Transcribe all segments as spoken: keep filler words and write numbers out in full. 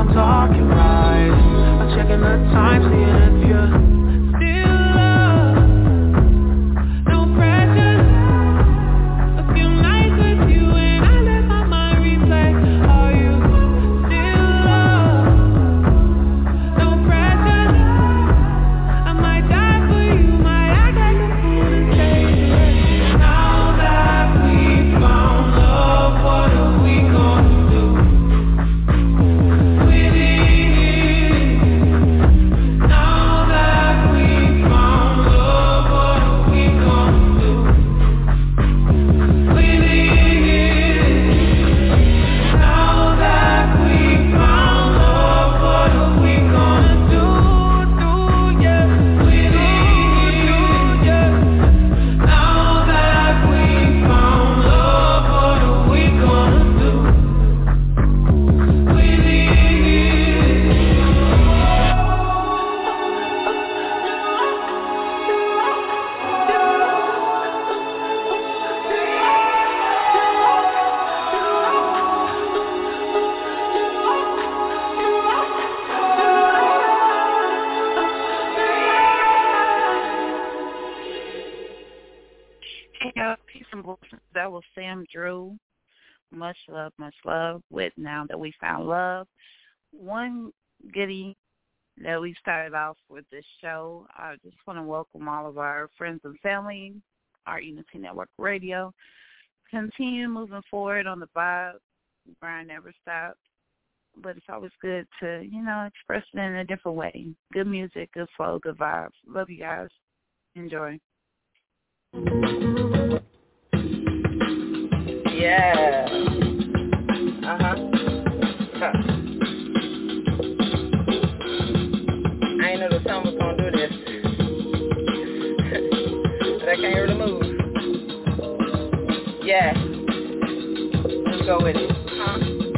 I'm talking right. I'm checking the time, seeing if you're still love. No pressure. A few nights with you and I let my mind replay. Are you still love? No pressure. I might die for you, might I got the fool to say it. Now that we found love, what are we gonna do with it? Now that we found love, what are we gonna do with it? Now that we found love, what are we gonna do, do, yeah, with it? Yeah. Now that we found love, what are we gonna do with it? Hey, y'all, peace and blessings. That was Sam Drew. Much love, much love with Now That We Found Love. One goodie that we started off with this show, I just want to welcome all of our friends and family, our Unity Network Radio. Continue moving forward on the vibe. Grind never stops. But it's always good to, you know, express it in a different way. Good music, good flow, good vibes. Love you guys. Enjoy. Yeah. Uh-huh. Huh. I ain't know the song was gonna do this. But I can't really move. Yeah. Let's go with it. Huh?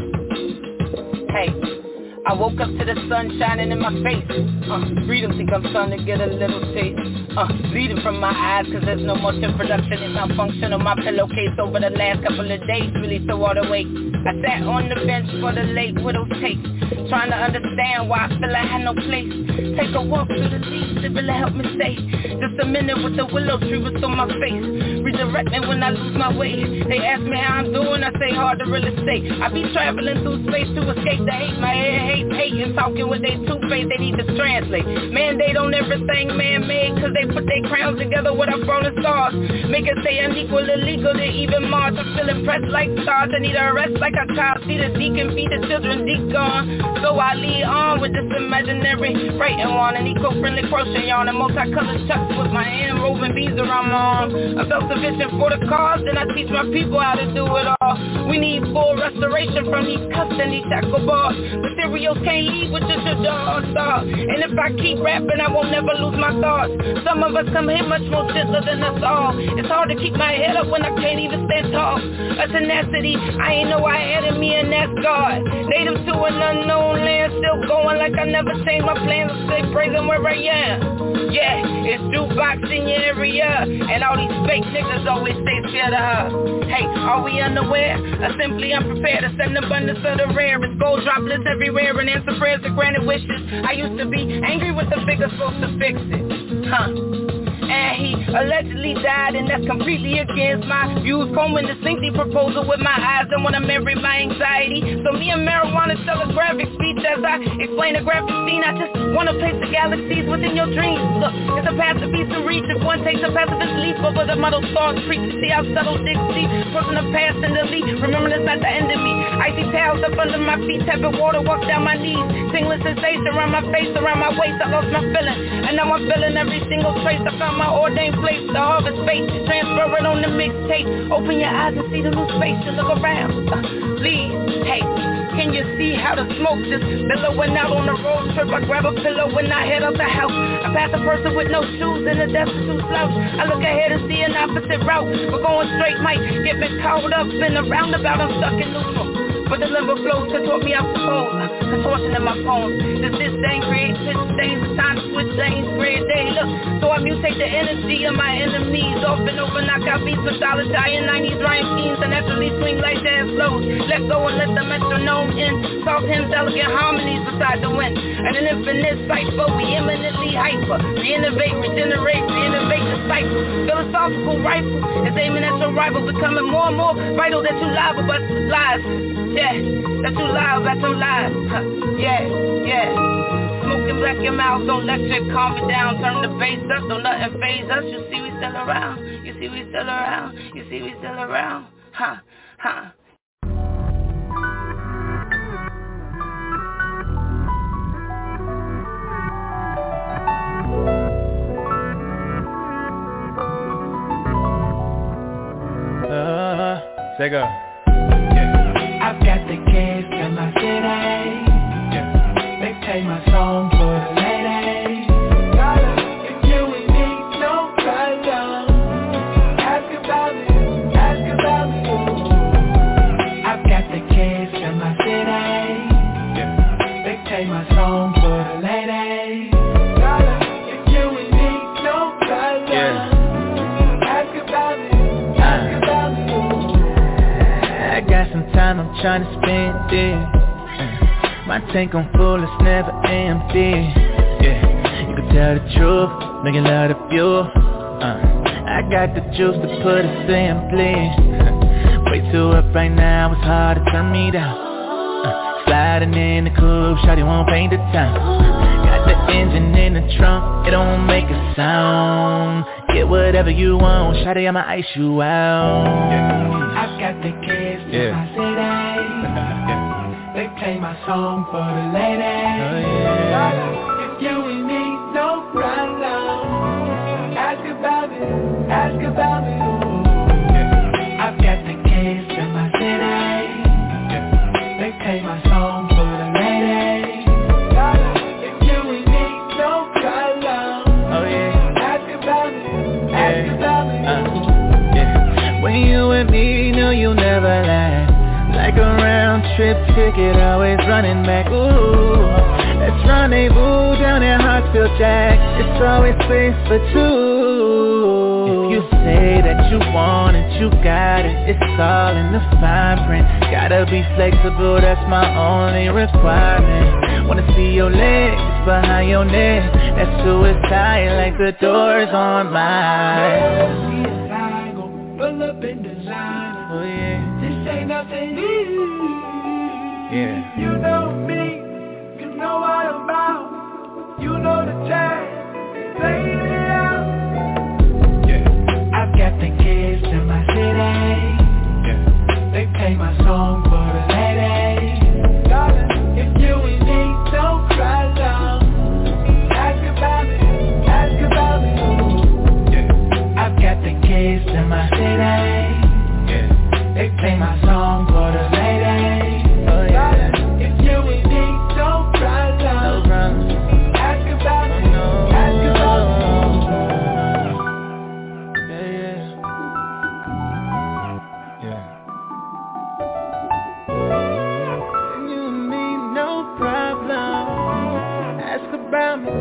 Hey. I woke up to the sun shining in my face. Uh, freedom, think I'm starting to get a little taste. Uh, bleeding from my eyes cause there's no motion production. It's malfunction on my pillowcase over the last couple of days. Really so wide awake. I sat on the bench for the late widow's take. Trying to understand why I feel I had no place. Take a walk through the leaves, it really helped me stay. Just a minute with the willow tree was on my face. Redirect me when I lose my way. They ask me how I'm doing, I say hard to really say. I be traveling through space to escape the hate. My head hate, hating, talking with they two-face, they need to translate. Mandate on everything man-made, cause they put their crowns together with our falling stars. Make it say unequal, illegal to even march. I'm feeling pressed like stars, I need a rest like a child. See the deacon, feed the children, deep gone. So I lead on with this imaginary writing on an eco-friendly crochet yarn and multicolored chucks with my hand roving beads around my arm. I felt sufficient for the cause, and I teach my people how to do it all. We need full restoration from these cuffs and these shackle bars. Materials can't leave with just a dog star. And if I keep rapping, I won't never lose my thoughts. Some of us come here much more gentler than us all. It's hard to keep my head up when I can't even stand tall. A tenacity I ain't know I had in me, and that's God. Native to an unknown land, still going like I never changed my plans. I stay praising where I am. Yeah, it's jukebox in your area, and all these fake niggas always stay scared of her. Hey, are we unaware? Or simply unprepared to send abundance of the rare? It's gold droplets everywhere and answer prayers to granted wishes. I used to be angry with the figure supposed to fix it. Huh. And he allegedly died, and that's completely against my views. Combing the slinky proposal with my eyes, don't wanna marry my anxiety. So me and marijuana tell a graphic speech as I explain the graphic scene. I just wanna place the galaxies within your dreams. Look, it's a path to peace and reach. If one takes a pacifist leap over the muddled stars, preach to see how subtle digs deep. Crossing the past and delete, remember that's not the end of me. Icy towels up under my feet, tapping water, walk down my knees. Tingling sensation around my face, around my waist. I lost my feeling, and now I'm feeling every single trace. I found my ordained place, the harvest space. Transfer it on the mixtape. Open your eyes and see the new space and look around. Uh, please, hey, can you see how the smoke just billowing out on the road trip? I grab a pillow when I head out the house. I pass a person with no shoes in a destitute slouch. I look ahead and see an opposite route, but going straight might get me caught up in a roundabout. I'm stuck in neutral. but the limber flows to taught me I suppose. Contortion in my poems. Does this thing create twist stains? It's time to switch lanes, gray day. Look, so I mutate the energy of my enemies. Over and over, knock out beats with dollar giant nineties, Ryan Keens, and naturally swing like jazz flows. Let go and let the metronome in. Soft hymns, elegant harmonies beside the wind. And an infinite cipher, we eminently hyper. Reinnovate, regenerate, reinnovate the cycle. Philosophical rifle is aiming at your rival, becoming more and more vital that you liable, but lies. Yeah, that you lie about them lies. Huh. Yeah, yeah. Smoking black your mouth, don't let shit calm me down. Turn the bass up, don't nothing phase us. You see we still around. You see we still around. You see we still around. Huh, huh. Uh, say go. I've got the kids in my city. Yeah. They play my song for the ladies. If you and me, no problem. Ask about me, ask about me. I've got the kids in my city. Yeah. They play my song for the ladies. If you and me, no problem. Yeah. Ask about me, ask about me. I got some time, I'm trying to spend it. uh, My tank on full, it's never empty. Yeah, you can tell the truth, make it love the fuel. uh, I got the juice to put it simply. Way too up right now, it's hard to turn me down. uh, Sliding in the coupe, shawty won't paint the town. Got the engine in the trunk, it don't make a sound. Get whatever you want, shawty, I'ma ice you out. Yeah. I've got the kids in yeah. my city. Yeah. They play my song for the ladies. Oh, yeah. If you and me, no problem. Ask about me, ask about me. Yeah. I've got the kids in my city. Yeah. They play my song for the ladies. If you and me, no problem. Oh yeah. Ask about me, ask yeah. about me. Uh, yeah. When you and me, know you'll never lie. Like a round trip ticket, always running back. Ooh, let's rendezvous down at Hartsfield Jack. It's always space for two. If you say that you want it, you got it. It's all in the fine print. Gotta be flexible, that's my only requirement. Wanna see your legs behind your neck. That's suicide, like the doors on mine. Pull up in designer. Oh yeah. This ain't nothing new. Yeah. You know me, you know what I'm about. You know the tag, play it out. Yeah. I've got the kids in my city. Yeah. They play my song for the ladies. Darling, if you and me don't cry long, ask about me, ask about me. Yeah. I've got the kids in my city. Yeah. They play my song for the ladies. Oh yeah. If you and me don't cry long, no problem. Ask about me, no. ask about me. Yeah, yeah. Yeah. And you and me, no problem. Ask about me.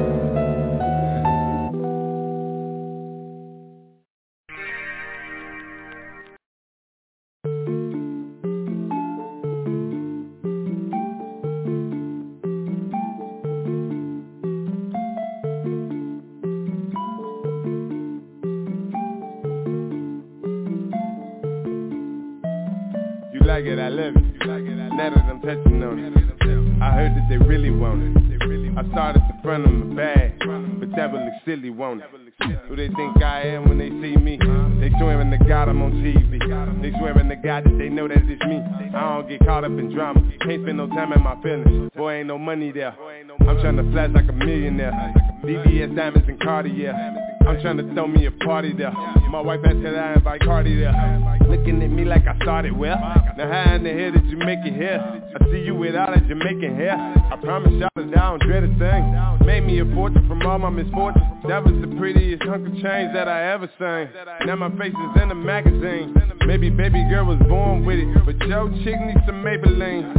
Like it, I love it. Now that I'm touching on it, I heard that they really want it. I started to front them a bag, but that would look silly, won't it? Who they think I am when they see me? They swearing to God I'm on T V. They swearing to God that they know that it's me. I don't get caught up in drama. Can't spend no time in my feelings. Boy, ain't no money there. I'm trying to flash like a millionaire. D B S diamonds and Cartier. I'm trying to throw me a party there. My wife asked that I invite Cardi there. Looking at me like I started well. Now how in the hell did you make it here? I see you with all that Jamaican hair. I promise y'all that I don't dread a thing. Made me a fortune from all my misfortunes. That was the prettiest hunk of change that I ever seen. Now my face is in a magazine. Maybe baby girl was born with it, but yo chick needs some Maybelline.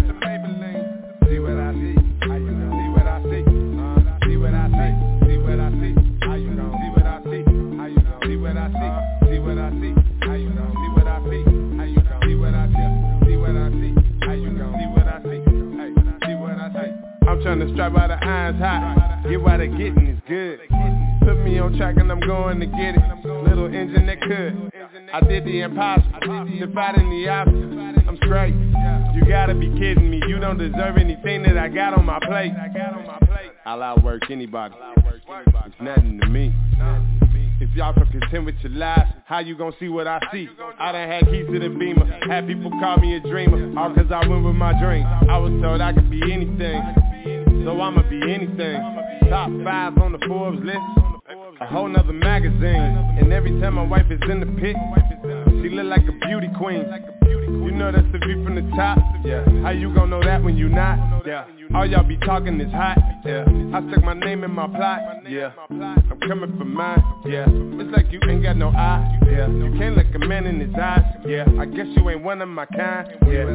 See what I see, how you know? See what I see, uh, see what I see, see what I see, how you know? See what I see, how you know? See what I see, see what I see, how you know? See what I see, how you know? See what I see, see what I see, how you know? See what I see, hey, see what I see. I'm trying to strap out the irons hot, get what they getting is good. Put me on track and I'm going to get it. Little engine that could. I did the impossible, defied in the opposite. I'm straight. You gotta be kidding me. You don't deserve anything that I got on my plate. I'll outwork anybody. It's nothing to me. If y'all so content with your lives, how you gon' see what I see? I done had keys to the Beamer, had people call me a dreamer, all cause I went with my dream. I was told I could be anything, so I'ma be anything. Top five on the Forbes list, a whole nother magazine. And every time my wife is in the pit, she look like a beauty queen. You know that's the view from the top. Yeah. How you gon' know that when you not? Yeah. All y'all be talking is hot. Yeah. I stuck my name in my plot. Yeah. I'm coming for mine. Yeah. It's like you ain't got no eye. Yeah. You can't look a man in his eyes. Yeah. I guess you ain't one of my kind. Yeah.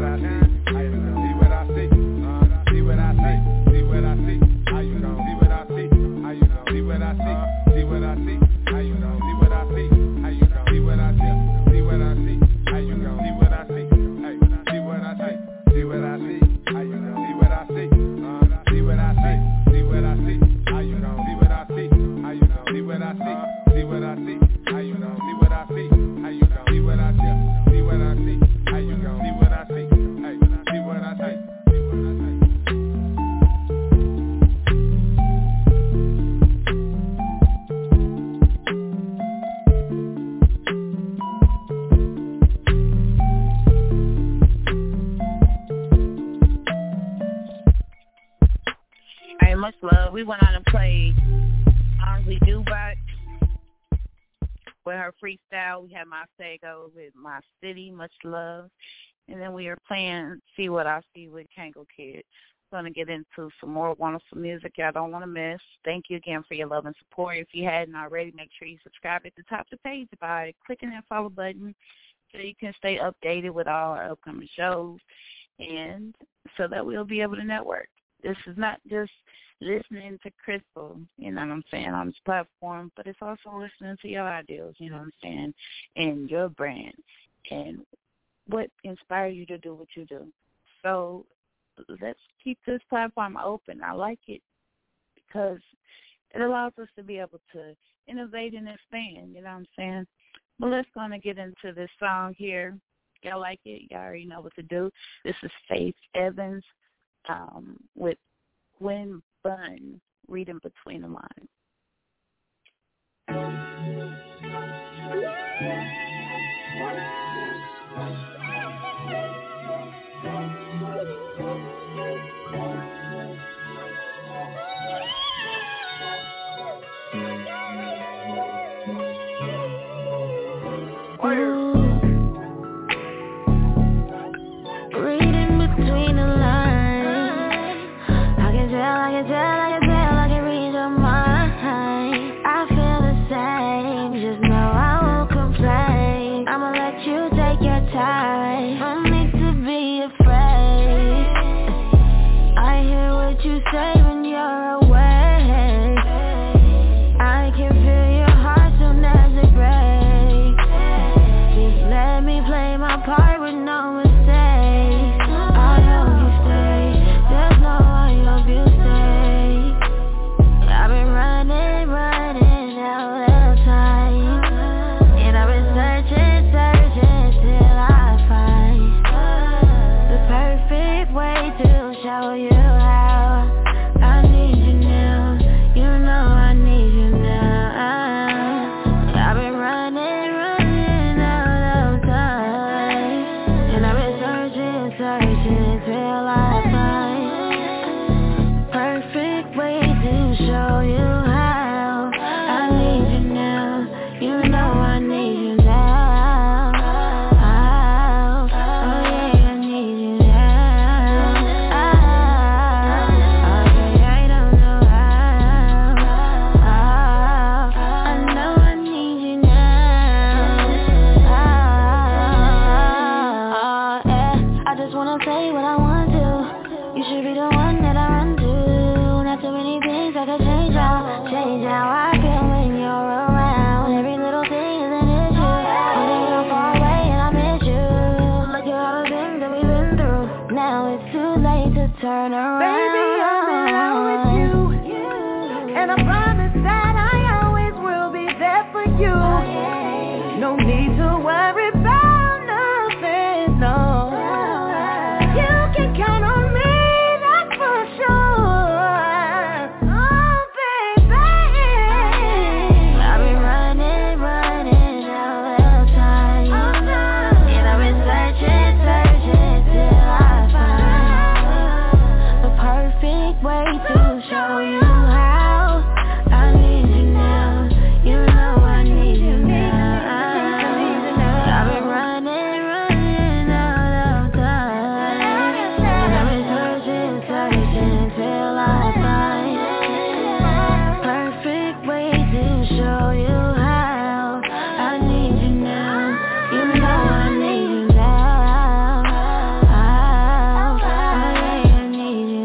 See what I see. See what I see. See what I see. How you know? See what I see. How you know? See what I see. See what I see. How you know? See what I see. How you know? See what I see. See what I see. How you know? See what I see. Hey, see what I see. See what I see. How you know? See what I see. Uh, see what I see. See what I see. How you know? See what I see. How you know? See what I see. See what I see. How you know? See what I see. How you know? See what I see. See what I see. How you know? See what I see. Hey, see what I see. Much love. We went on and played Honestly Jukebox with her freestyle. We had My Sego with My City, Much Love. And then we are playing See What I See with Kango Kid. Going to get into some more wonderful music y'all don't want to miss. Thank you again for your love and support. If you hadn't already, make sure you subscribe at the top of the page by clicking that follow button so you can stay updated with all our upcoming shows and so that we'll be able to network. This is not just listening to Crystal, you know what I'm saying, on this platform, but it's also listening to your ideals, you know what I'm saying, and your brand and what inspires you to do what you do. So let's keep this platform open. I like it because it allows us to be able to innovate and expand, you know what I'm saying. Well, let's go and get into this song here. Y'all like it? Y'all already know what to do. This is Faith Evans um, with Gwen Bunn, Reading Between the Lines. Reading between the lines, I can tell, I can tell, I can tell, I can read your mind. I feel the same, just know I won't complain. I'ma let you take your time, no need to be afraid. I hear what you say when you're away. I can feel your heart soon as it breaks. Just let me play my part with no mistakes. I hope you stay, there's no I hope you stay. I've been running, running out of time, and I've been searching, searching till I find the perfect way to show you how I need you now. You know I need you now. I've been running, running out of time, and I've been searching, searching till I find perfect way to show you how I need you now. just wanna say what I want to. You should be the one that I run to. Not too many things I could change how, change how I feel when you're around. Every little thing is an issue. I'm so far away and I miss you. Look at all the things that we've been through. Now it's too late to turn around. Baby, I'm in love with you, and I promise that I always will be there for you. No need to worry about nothing, no. You can count on me, that's for sure. Oh, baby, I've been running, running out of time, and I've been searching, searching till I find the perfect way to show you how I need you now. You know I need you now. I've been running, running out of time, and I've been searching, searching till I find perfect way to show you how I need you now. You know I need you now. I need you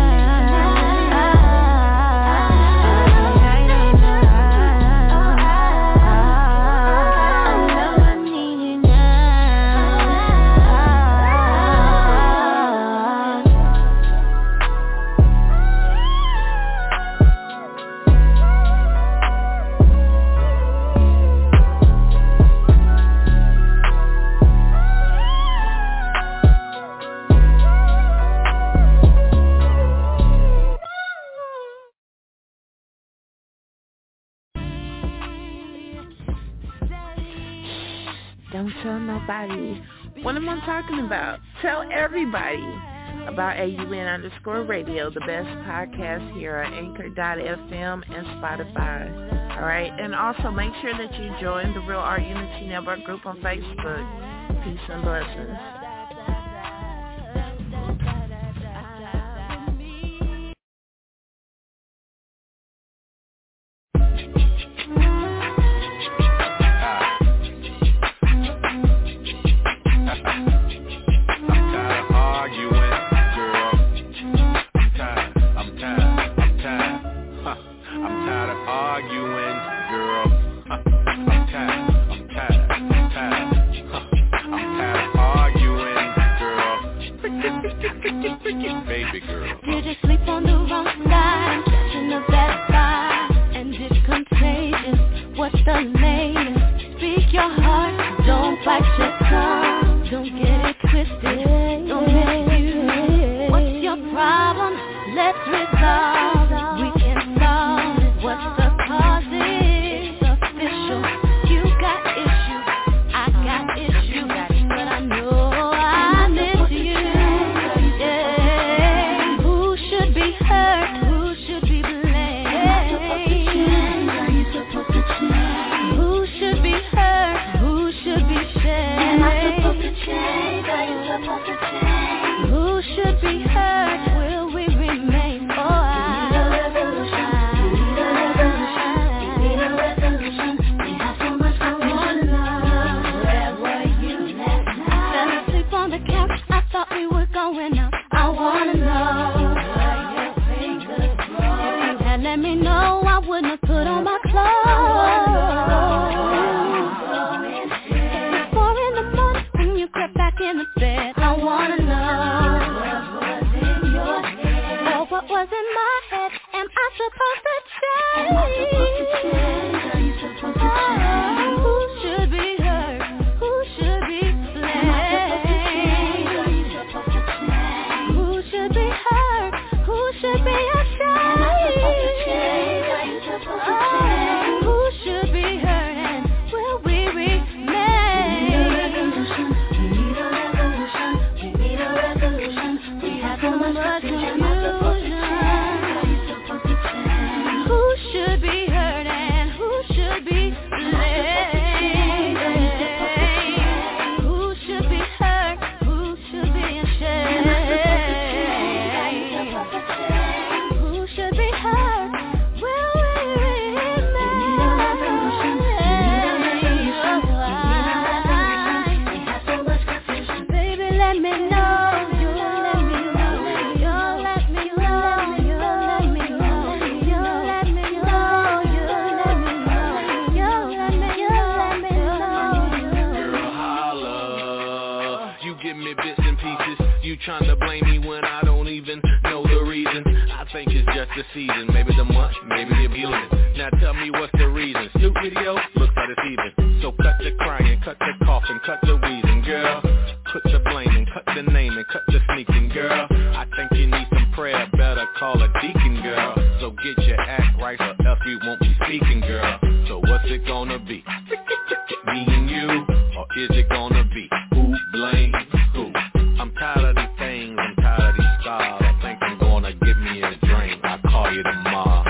Don't tell nobody. What am I talking about? Tell everybody about A U N underscore radio, the best podcast here at Anchor dot F M and Spotify. All right, and also make sure that you join the Real Art Unity Network group on Facebook. Peace and blessings. let me know. you trying to blame me when I don't even know the reason? I think it's just the season, maybe the month, maybe the abusing. Now tell me what's the reason? Snoop video, looks like it's even. So cut the crying, cut the coughing, cut the wheezing, girl. Put the blaming, cut the naming, cut the sneaking, girl. I think you need some prayer, better call a deacon, girl. So get your act right or else we won't be speaking, girl. So what's it gonna be? Me and you? Or is it gonna be who blames who? I'm tired of these things, I'm tired of these styles. I think I'm gonna give me a drink. I'll call you tomorrow.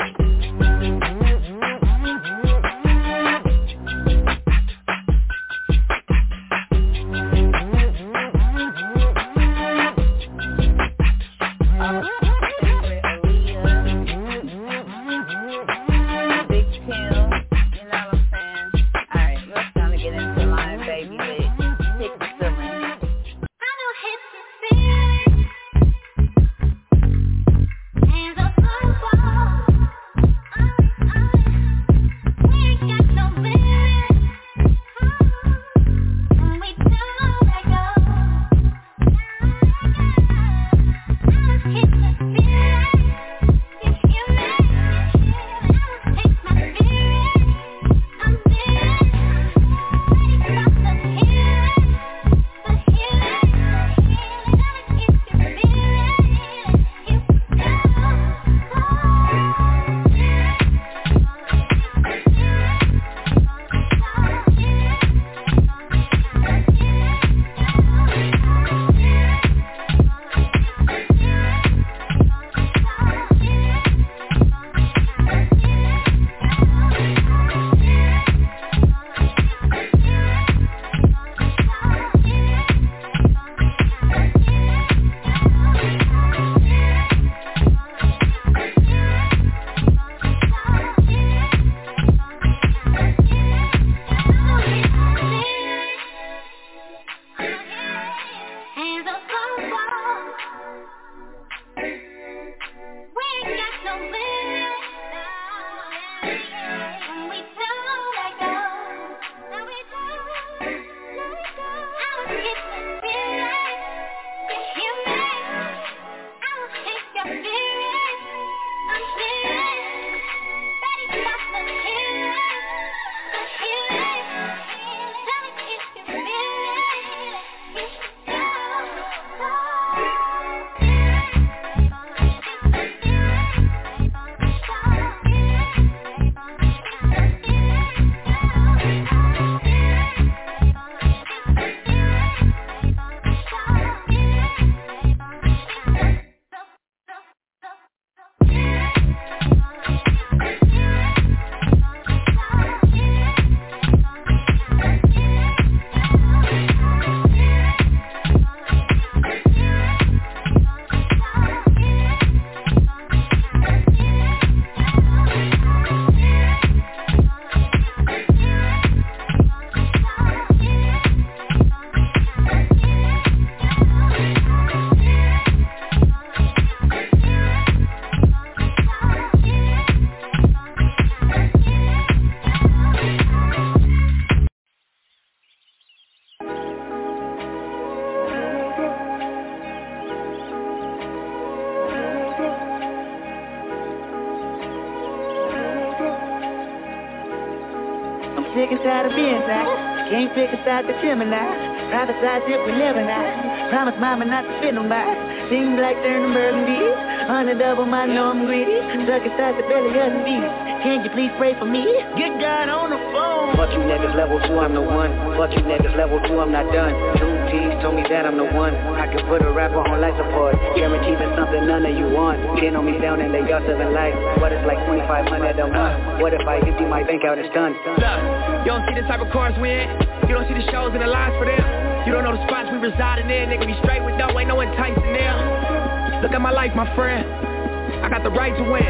sick and tired of being tired. Can't pick aside the Gemini. Prophesize if we live or not. Promise mama not to fit nobody. Sing black, turn them burgundy. On the double, I know I'm greedy. Stuck inside the belly of the beast. Can you please pray for me? Get God on the phone. Fuck you niggas level two, I'm the one. Fuck you niggas level two, I'm not done. True T's told me that I'm the one. I can put a rapper on life support. Guaranteed that's something none of you want. Ten on me down and lay y'all seven life. What is like twenty-five hundred a month? What if I empty my bank out, it's done? Look, you don't see the type of cars we in. You don't see the shows and the lines for them. You don't know the spots we residing in. Nigga, we straight with no, ain't no enticing there. Look at my life, my friend. I got the right to win.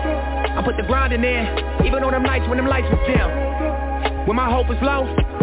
I put the grind in there, even on them nights when them lights was dim. When my hope was low,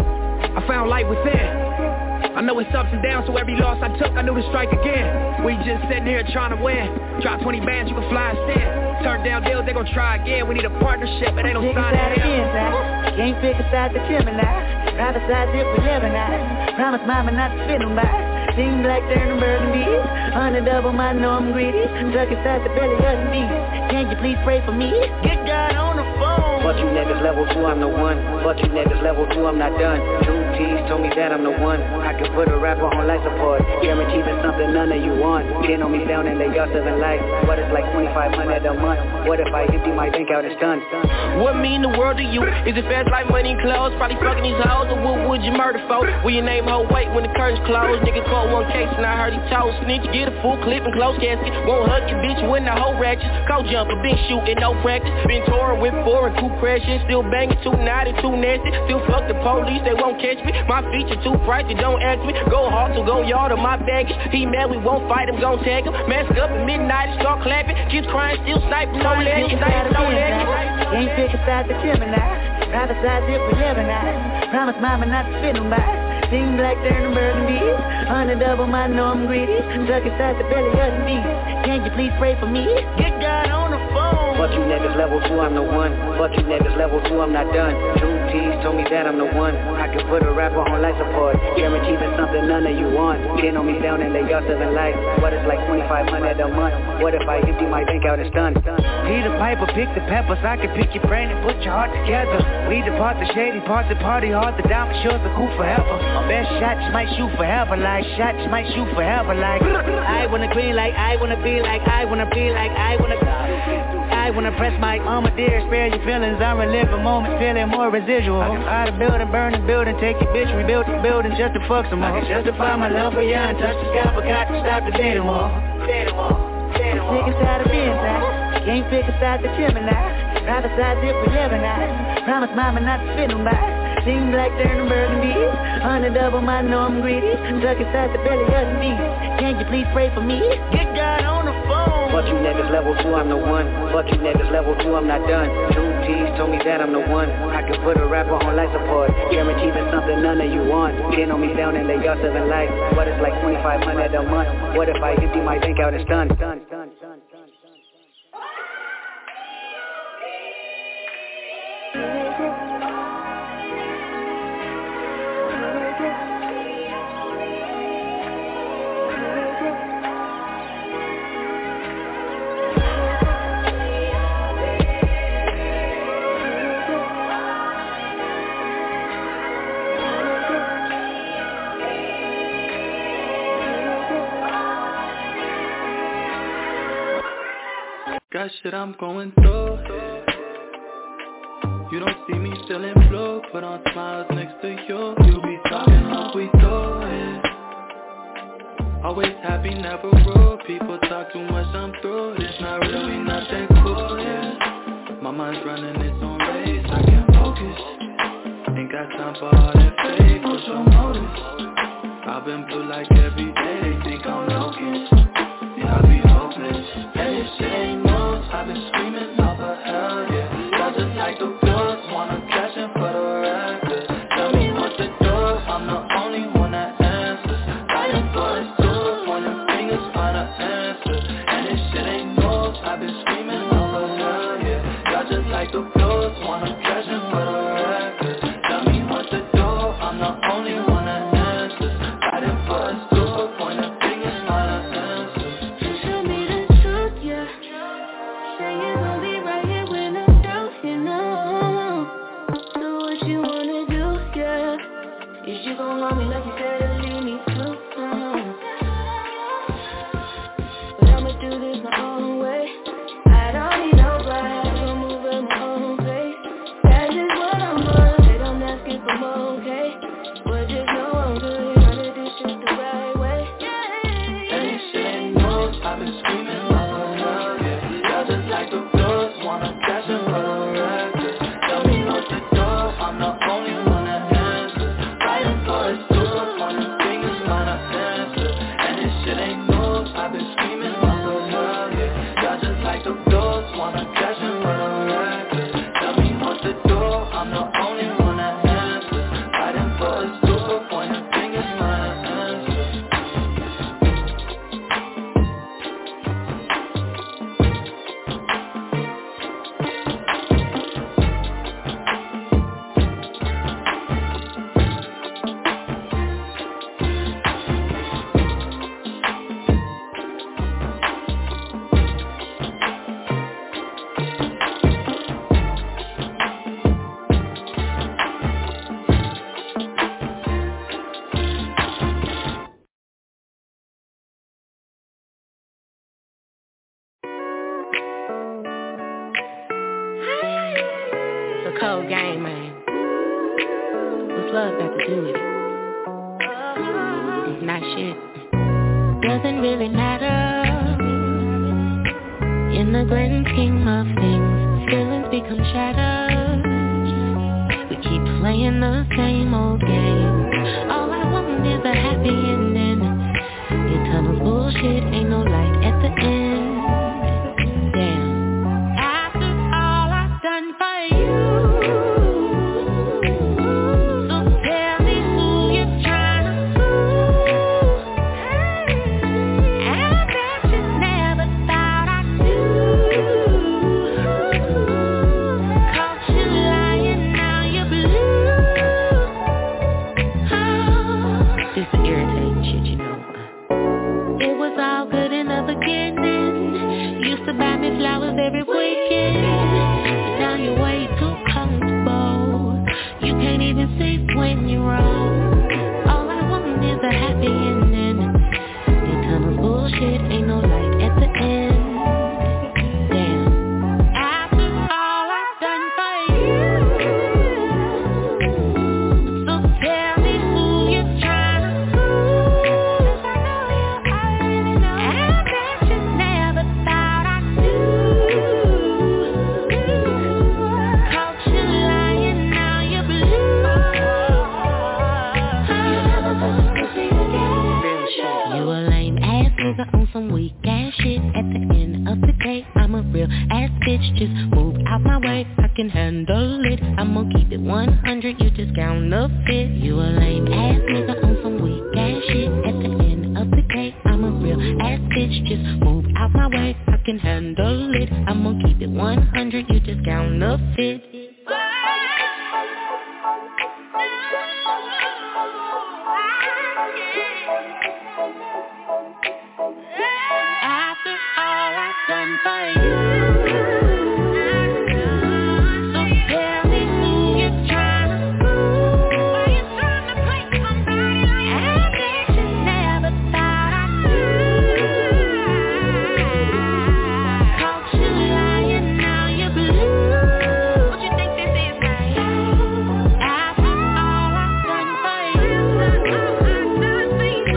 I found light within. I know it's ups and downs, so every loss I took, I knew to strike again. We just sitting here trying to win. Drop twenty bands, you can fly us in. Turn down deals, they gon' try again. We need a partnership, but ain't no sign of him. Can't pick aside the Gemini. Prophesize if we live or not. Promise mama not to fit nobody. Sing black, turn burgundy. On the double, I know I'm greedy. Stuck inside the belly of the beast. Can you please pray for me? Get God on the phone. Fuck you niggas level two, I'm the one. Fuck you niggas level two, I'm not done. True T's told me that I'm the one. I can put a rapper on life support. Guaranteed it's something none of you want. Pin on me down and they all seven life. What it's like twenty-five hundred a month. What if I empty my bank out and stunned? What mean the world to you? Is it fast like money and clothes? Probably fucking these hoes, or what would you murder for? Will your name hold weight when the curtains close? Nigga caught one case and I heard he told snitch. Get a full clip and close casket. Won't hug your bitch when the whole ratchet. Cold jumper, been shooting, no practice. Been touring with four and two crashes. Still banging too naughty, too nasty. Still fuck the police, they won't catch me. My feature too pricey, don't ask me. Go hard to go yard on my baggage. He mad, we won't fight him, gon' tag him. Mask up at midnight and start clapping. Kids crying, still sniping, no leg, no leg. Ain't pick aside the Gemini. Prophesize if we live or not. Promise mama not to spit no by. Sing black, turn burgundy. On the double, I know I'm greedy. Stuck inside the belly of the beast. Can you please pray for me? Get God on the phone. Fuck you niggas level two, I'm the one. Fuck you niggas level two, I'm not done. True T's told me that I'm the one. I can put a rapper on life support. Guaranteed it's something none of you want. Pin on me down and they all seven life. What it's like twenty-five hundred a month. What if I empty my bank out and stunned? Peter Piper, pick the peppers. I can pick your brain and put your heart together. We depart the shady parts, the party hard. The diamond shows the cool forever. My best shots might shoot forever. Like shots might shoot forever. Like I wanna green, like I wanna be, like I wanna be, like I wanna. I wanna press my armadillo, spare your feelings. I relive a moment, feeling more residual. I can fire the building, burn the building, take your bitch, rebuild the building just to fuck some more. I can justify my love for you and touch the sky, but got to stop the dating war. Dating war. Sick inside of being back. Can't pick aside the Gemini. Prophesize if we live or not. Promise mama not to spit no by. Sing black, turn burgundy. On the double, I know I'm greedy. Stuck inside the belly of the beast. Can you please pray for me? Get God on the phone. Fuck you niggas level two, I'm the one. Fuck you niggas level two, I'm not done. True T's told me that I'm the one. I can put a rapper on life support. Guaranteed it's something none of you want. Pin on me down and they all seven life. What it's like twenty-five hundred a month. What if I empty my bank out and stunned? Got shit I'm going through. You don't see me feeling blue, put on smiles next to you. You be talking how we do it. Always happy, never rude. People talk too much, I'm through. It's not really nothing cool, yeah. My mind's running its own race, I can't focus. Ain't got time for all that fake, what's your motive? I've been blue like every day, they think I'm looking. Yeah, I be hopeless, and this shit ain't no. I've been screaming out for hell, yeah. Y'all just like the bills, wanna cash in for the record. Tell me what to do, I'm the only one that answers. Fighting for the tools, pointing fingers, find an answer. And this shit ain't no, I've been screaming out for hell, yeah. Y'all just like the bills, wanna cash in for the record. Tell me what to do, I'm the only one that answers. Fighting for the tools, pointing fingers, find an answer. Show me the truth, yeah. Say you're gonna be right here when I'm down, you know. So what you wanna do, yeah? Is you gon' love me like you said or leave me too? Uh. But I'ma do this my own way. I don't need nobody, I'ma move at my own pace. That's just what I'm on, they don't ask if I'm okay. But just know I'm good, tryna do shit the right way. And this shit ain't no, I've been screaming out for hell, yeah. Y'all just like the bills, wanna cash in for the record. Tell me what to do, I'm the only one that answers. Fighting for the tools, pointing fingers, find an answer. And this shit ain't no, I've been screaming out for hell, yeah. Y'all just like the bills, wanna cash in for the record. Tell me what to do, I'm the only one that answers. Fighting for the tools, pointing fingers, find an answer. old game, man. What's love got to do with it? It's not shit. Doesn't really matter. In the grand scheme of things, feelings become shattered. We keep playing the same old game. All I want is a happy ending. Your tunnel's bullshit, ain't no light at the end. Damn. After all I've done for you, so tell me who you're trying to fool. I bet you never thought I'd do. Caught you lying, now you're blue. Oh, this is irritating shit, you know. It was all good in the beginning. Used to buy me flowers every weekend. But now you're way too comfortable. You can't even see when you're wrong. All I want is a happy ending. Your tunnel's bullshit, ain't no light at the end. Damn. After all I've done for you, so tell me who you're trying to fool. I bet you never thought I'd do. Caught you lying, now you're blue. Real shit. You a lame ass nigga on some weak ass shit. At the end of the day, I'm a real ass bitch. Just move out my way, I can handle it. I'm gonna keep it one hundred, you just counterfeit. You a lame ass nigga on some weak ass shit. At the end of the day, I'm a real ass bitch. Just move out my way, I can handle it. I'm gonna keep it one hundred, you just counterfeit. After all I've done for you, so tell me who you're trying to fool. Why you trying to play somebody like I bet you never thought I'd do. Caught you lying, now you're blue. What you think this is, man? After all I've done for you, so tell me who you're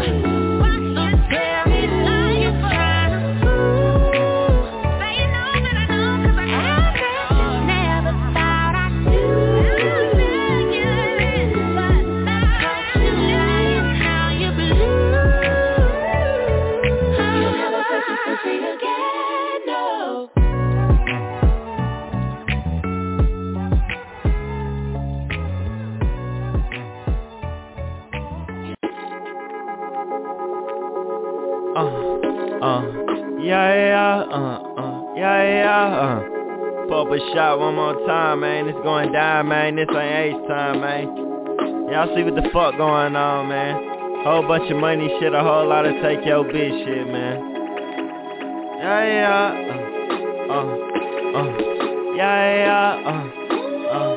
trying to fool. Say you know that I know, 'cause I know. I bet you never thought I'd do. Caught you lying, now you're blue. You'll never touch this pussy again, no. Uh, uh, yeah, yeah, uh, uh, yeah, yeah, uh. Pop a shot one more time, man. It's going down, man. This ain't H time, man. Y'all see what the fuck going on, man. Whole bunch of money shit, a whole lot of take your bitch shit, man. Yeah, yeah, uh, uh, uh, yeah, yeah, uh, uh.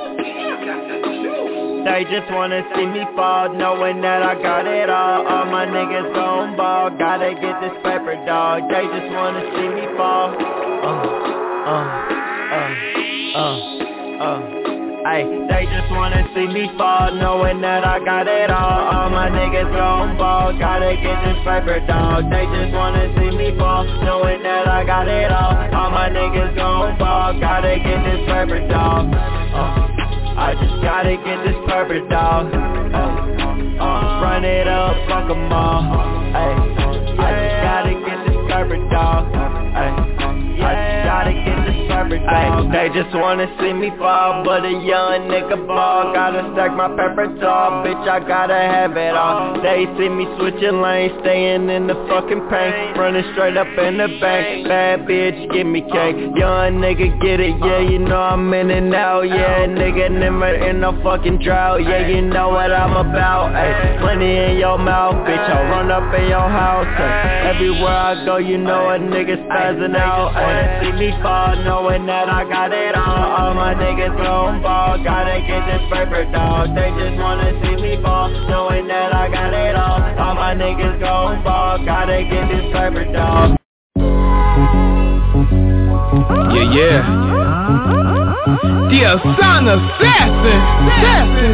They just wanna see me fall, knowing that I got it all. All my niggas gon' ball, gotta get this paper, dog. They just wanna see me fall. Uh, uh, uh, uh, uh. Ay, they just wanna see me fall, knowing that I got it all. All my niggas gon' ball, gotta get this paper, dog. They just wanna see me fall, knowing that I got it all. All my niggas gon' ball, gotta get this paper, dog. Uh. I just gotta get this purple dog. Uh, uh, run it up, fuck 'em all. Ay, I just gotta get this purple dog. Ay, I just gotta get this purple dog. They just wanna see me fall, but a young nigga ball. Gotta stack my pepper tall, bitch, I gotta have it all. They see me switching lanes, staying in the fucking paint, running straight up in the bank. Bad bitch, give me cake. Young nigga get it, yeah, you know I'm in and out. Yeah, nigga never in no fucking drought. Yeah, you know what I'm about. Ay, money in your mouth, bitch, I'll run up in your house. Ay, everywhere I go, you know a nigga spazzing out. Ay, wanna see me fall, knowing that I got it all. All my niggas gon' ball, gotta get this paper, dog. They just wanna see me fall, knowing that I got it all. All my niggas gon' ball, gotta get this paper, dog. Yeah, yeah. The Son Assassin. Assassin.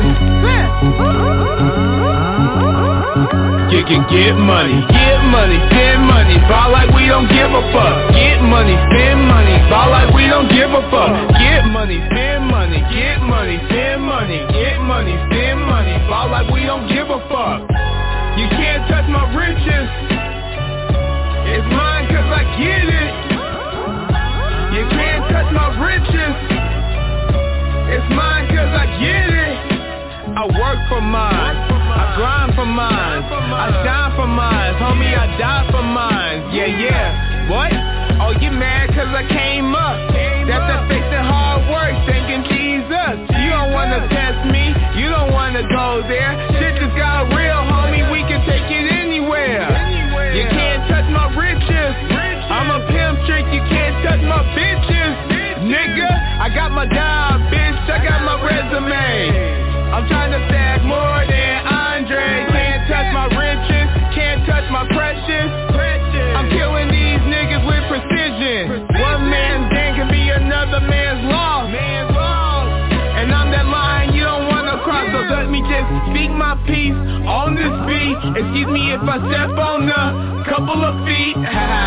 You can get money, get money, spend money, ball like we don't give a fuck. Get money, spend money, ball like we don't give a fuck. Get money, spend money, get money, spend money, get money, spend money, ball like we don't give a fuck. You can't touch my riches, it's mine cause I get it. You can't touch my riches, it's mine cause I get it. I work for mine, I grind for mine, I shine for mine, homie I die for mine. Yeah, yeah, what? Oh, you mad cause I came up? That's a fix and hard work, thanking Jesus. You don't wanna test me, you don't wanna go there. Shit just got real, homie, we can take it anywhere. You can't touch my riches, I'm a pimp trick, you can't touch my bitches. Nigga, I got my dime, bitch, I got my resume. I'm trying to stack more than Andre. Can't touch my riches, can't touch my precious. I'm killing these niggas with precision. One man's gain can be another man's loss. And I'm that line you don't wanna cross. So let me just speak my piece on this beat. Excuse me if I step on a couple of feet.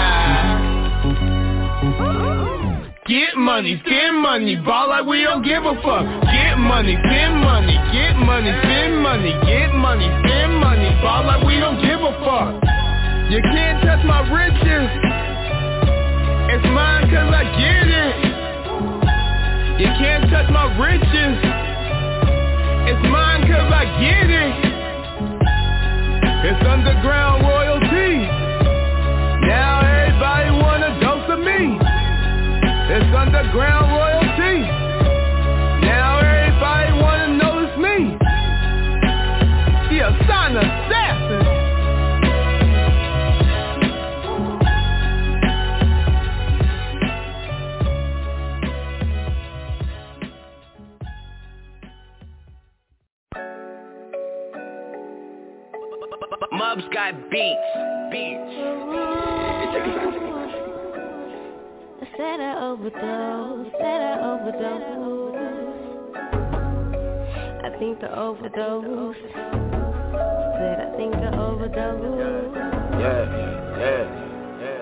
Get money, spend money, ball like we don't give a fuck. Get money, spend money, get money, spend money, get money, spend money, ball like we don't give a fuck. You can't touch my riches, it's mine cause I get it. You can't touch my riches, it's mine cause I get it. It's underground royalty, now everybody want a dose of me. It's underground royalty, now everybody wanna notice me. The Son Assassin. Mubs got beats, beats. Said I overdose, said I overdose. I think the overdose. Said I think the overdose. Yeah, yeah, yeah.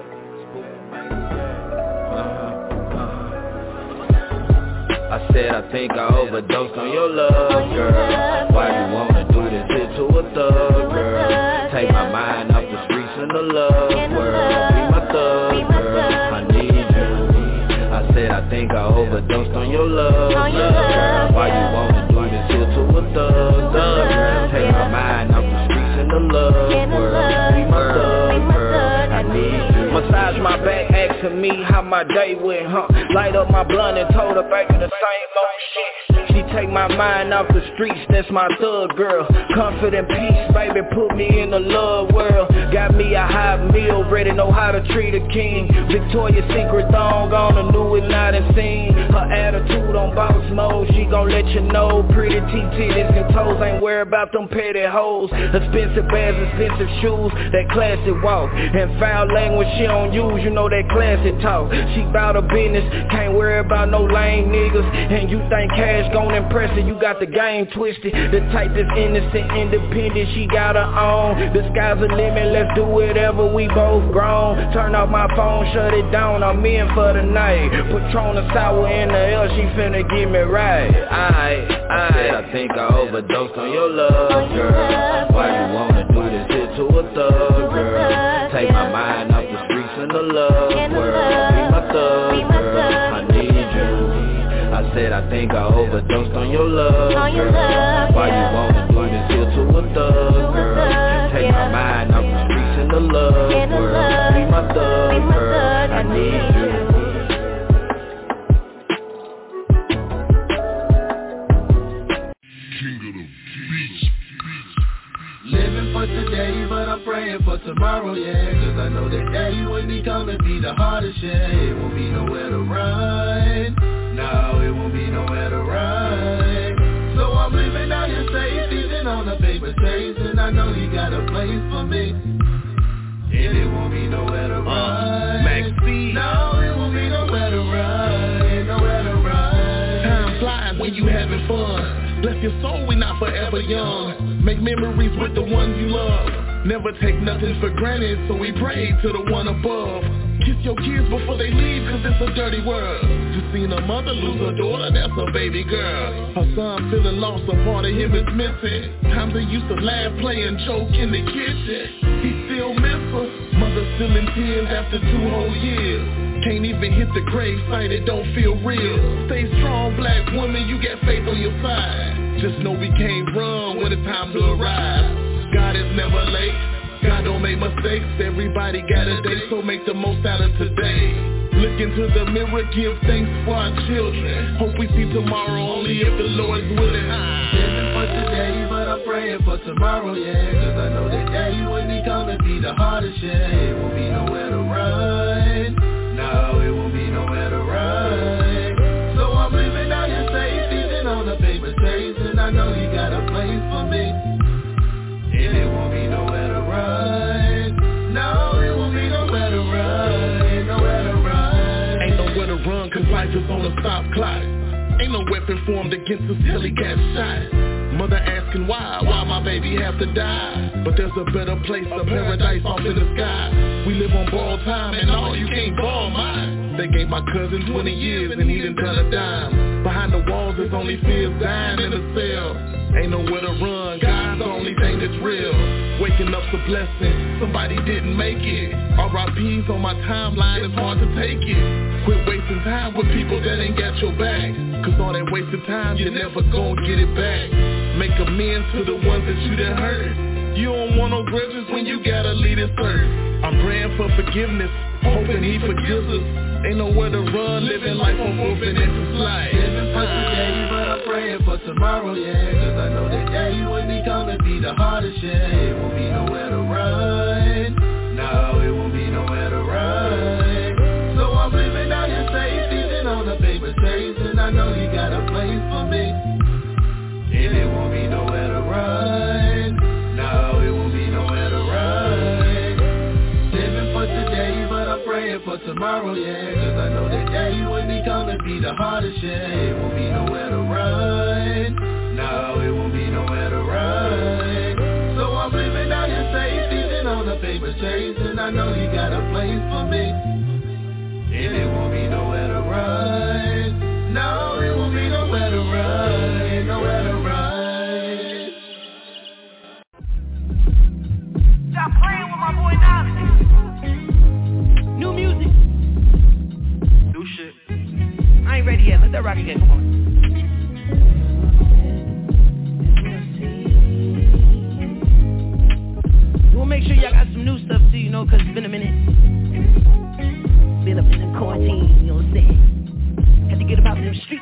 Uh-huh, uh-huh. I said I think I overdosed on your love, girl. Why you wanna do this shit to a thug, girl? Take my mind off the streets and the love world. Be my thug, girl. I need you. I said I think I overdosed on your love, girl. Why you wanna do this shit to a thug, girl? Take my mind off the streets and the love world. Be my thug, girl. I need you. Massage my back, asking me how my day went, huh? Light up my blunt and told her, baby, the same old shit. She take my mind off the streets, that's my thug girl. Comfort and peace, baby, put me in the love world. Got me a hot meal, ready know how to treat a king. Victoria's Secret thong on, a new and not a scene. Her attitude on boss mode, she gon' let you know. Pretty T-titties and toes, ain't worried about them petty hoes. Expensive bags, expensive shoes, that classy walk. And foul language she don't use, you know that classy talk. She bout her business, can't worry about no lame niggas. And you think cash gon' impress her, you got the game twisted. The type that's innocent, independent, she got her own. The sky's the limit, let's do whatever, we both grown. Turn off my phone, shut it down, I'm in for the night. Patron and sour in the air, she finna get me right. I, I said I think I overdosed on your love, girl. Why you wanna do this shit to a thug, girl? Take my mind off the streets and the love world. Be my thug, girl, I need you. I said I think I overdosed on your love, girl. Why you wanna do this here to a thug, girl? Take my mind off the streets and the love world. Be my thug, girl, I need you. Living for today, but I'm praying for tomorrow, yeah. Cause I know that day when he come and be the hardest, yeah. It won't be nowhere to run. No, it won't be nowhere to run. So I'm living out here safe, even on the paper chase. And I know he got a place for me. And it won't be nowhere to run. Maxine. No, it won't be nowhere to run. Ain't nowhere to run. your soul, we not forever young. Make memories with the ones you love. Never take nothing for granted, so we pray to the one above. Kiss your kids before they leave, cause it's a dirty world. Just seen a mother lose her daughter, that's a baby girl. Her son feeling lost, a part of him is missing. Times they used to laugh, play and joke in the kitchen. He still miss her. Mother still in tears after two whole years. Can't even hit the grave site, it don't feel real. Stay strong, black woman, you got faith on your side. Just know we can't run when it's time to arrive. God is never late, God don't make mistakes. Everybody got a day, so make the most out of today. Look into the mirror, give thanks for our children. Hope we see tomorrow only if the Lord's willing. Living for today, but I'm praying for tomorrow, yeah. Cause I know that day when he come and be the hardest, yeah. It won't be nowhere to run. No, it won't be nowhere to run. So I'm living out here safe, even on the paper chase. And I know you got a place for me. And it won't be nowhere to run. No, it won't be nowhere to run. Ain't nowhere to run. Ain't nowhere to run, cause life is on a stop clock. Ain't no weapon formed against us till he got shot. Mother asking why, why my baby have to die. But there's a better place, a paradise off in the sky. We live on borrowed time and all, you can't borrow mine. They gave my cousin twenty years and he didn't done a dime. Behind the walls there's only fears dying in a cell. Ain't nowhere to run, God's the only thing that's real. Waking up's a blessing, somebody didn't make it. R I P's on my timeline, it's hard to take it. Quit wasting time with people that ain't got your back. Cause all that wasted time, you're never gonna get it back. Make amends to the ones that you done hurt. You don't want no grudges when you gotta lead this earth. I'm praying for forgiveness, hoping he forgives us. Ain't nowhere to run, living life on both and it's just life. Living for today, but I'm praying for tomorrow, yeah. Cause I know that day when he come and be the hardest, yeah. It won't be nowhere to run. No, it won't be nowhere to run. So I'm living out here safe, even on the paper chase. And I know you got a place for me. And it won't be nowhere to run. No, it won't be nowhere to run. Living for today, but I'm praying for tomorrow, yeah. Cause I know that day when he come and be the hardest, yeah. It won't be nowhere to run. No, it won't be nowhere to run. So I'm living out here safe, even on the paper chase. And I know you got a place for me. And it won't be nowhere to run. No, it won't be nowhere to run. Ain't nowhere to run. Stop playing with my boy Nolly. New music. New shit. I ain't ready yet. Let that rock again. Come on. We'll make sure y'all got some new stuff too, you know, cause it's been a minute. Been up in the quarantine, you know what I'm saying? Had to get about them streets.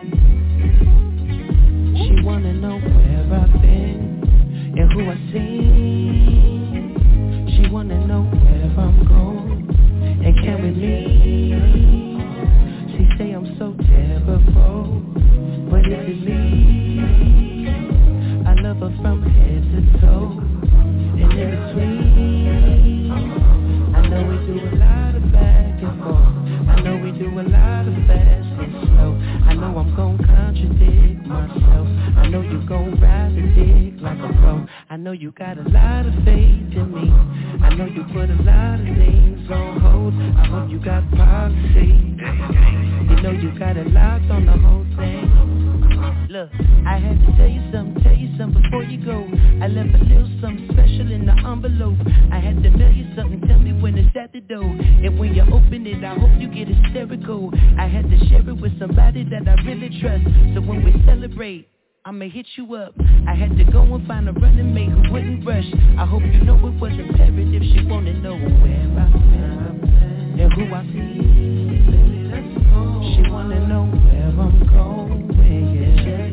She wanna know where I've been and who I seen. She wanna know where I'm going and can we meet. She say I'm so terrible, but is it me? I love her from head to toe and in between. I know we do a lot of back and forth. I know we do a lot of fast and slow. I know I'm gon' contradict myself. I know you gon' ride the dick like a pro. I know you got a lot of faith in me. I know you put a lot of things on hold. I hope you got policy. You know you got it locked on the whole thing. Look, I had to tell you something, tell you something before you go. I left a little something special in the envelope. I had to mail you something, tell me when it's at the door. And when you open it, I hope you get hysterical. I had to share it with somebody that I really trust. So when we celebrate, I'ma hit you up. I had to go and find a running mate who wouldn't rush. I hope you know it was imperative. She wanna know where I've been and who I see. She wanna know where I'm going, yeah.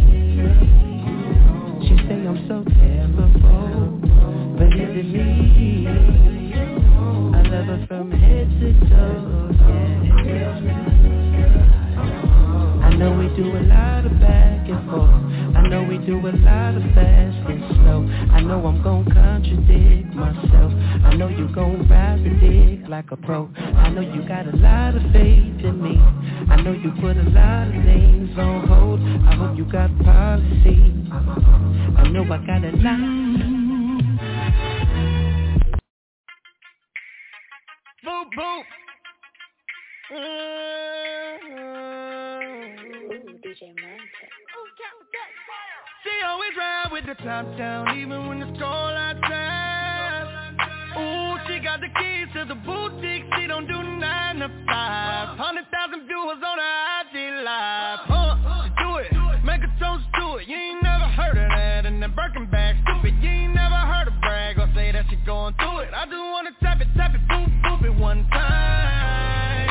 She say I'm so terrible, but is it me? I love her from head to toe, yeah. I know we do a lot of back and forth. I know we do a lot of fast and slow. I know I'm gon' contradict myself. I know you gon' ride the dick like a pro. I know you got a lot of faith in me. I know you put a lot of things on hold. I hope you got policy. I know I got a lot. Boop, boop. Ooh, D J Monte. She always ride with the top down, even when it's cold outside. Ooh, she got the keys to the boutique. She don't do nine to five. Hundred thousand viewers on her I G live. Huh, she do it, make a toast to it. You ain't never heard of that. And then Birkin bag, stupid. You ain't never heard her brag or say that she going through it. I just wanna tap it, tap it, boop, boop it one time.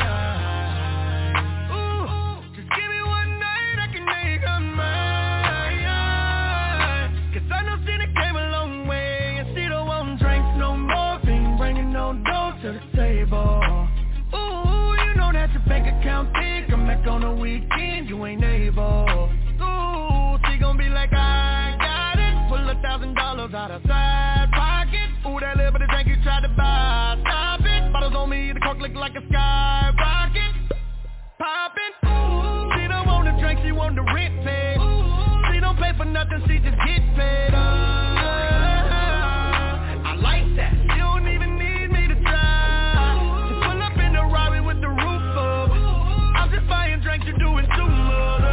Ooh, just give me one night, I can make her mine. Cause I know she done came a long way, and she don't want drinks no more. Ain't bringing no dough to the table. Ooh, you know that your bank account big. Come back on the weekend, you ain't able. Ooh, she gon' be like, I got it. Pull a thousand dollars out of side pocket. Ooh, that little bit of drink you tried to buy, stop it. Bottles on me, the cork look like a skyrocket. Poppin', ooh, she don't want to drink, she want the rent paid. She don't pay for nothing, she just get paid. uh, I like that, she don't even need me to try. Just pull up in the Rari with the roof up. I'm just buying drinks, you doing too much.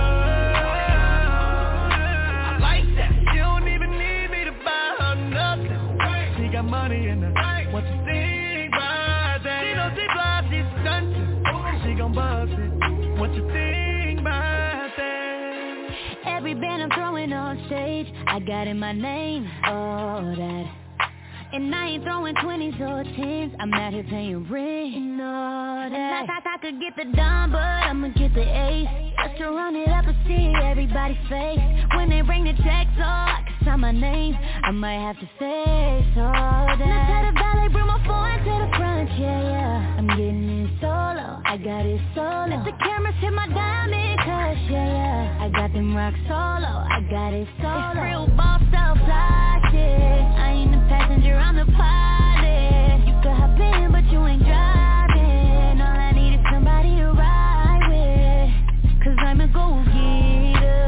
I like that, she don't even need me to buy her nothing. She got money in her, what you think about that? She knows she fly, she's stunting. She gon' bust it, what you think about that? Every band I'm throwing on stage, I got in my name, all that. And I ain't throwing twenties or tens, I'm out here paying rent and all that. I thought I could get the dime, but I'ma get the ace. Just to run it up and see everybody's face. When they bring the checks, oh, I can sign my name. I might have to face all that. Now tell the ballet, bring my phone to the front, yeah, yeah. I'm getting it solo, I got it solo. Let the cameras hit my diamond cush, yeah, yeah. I got them rock solo, I got it solo. It's real boss, self-fly shit. I ain't the passenger, I'm the pilot. You could hop in, but you ain't driving. All I need is somebody to ride with. Cause I'm a go-getter.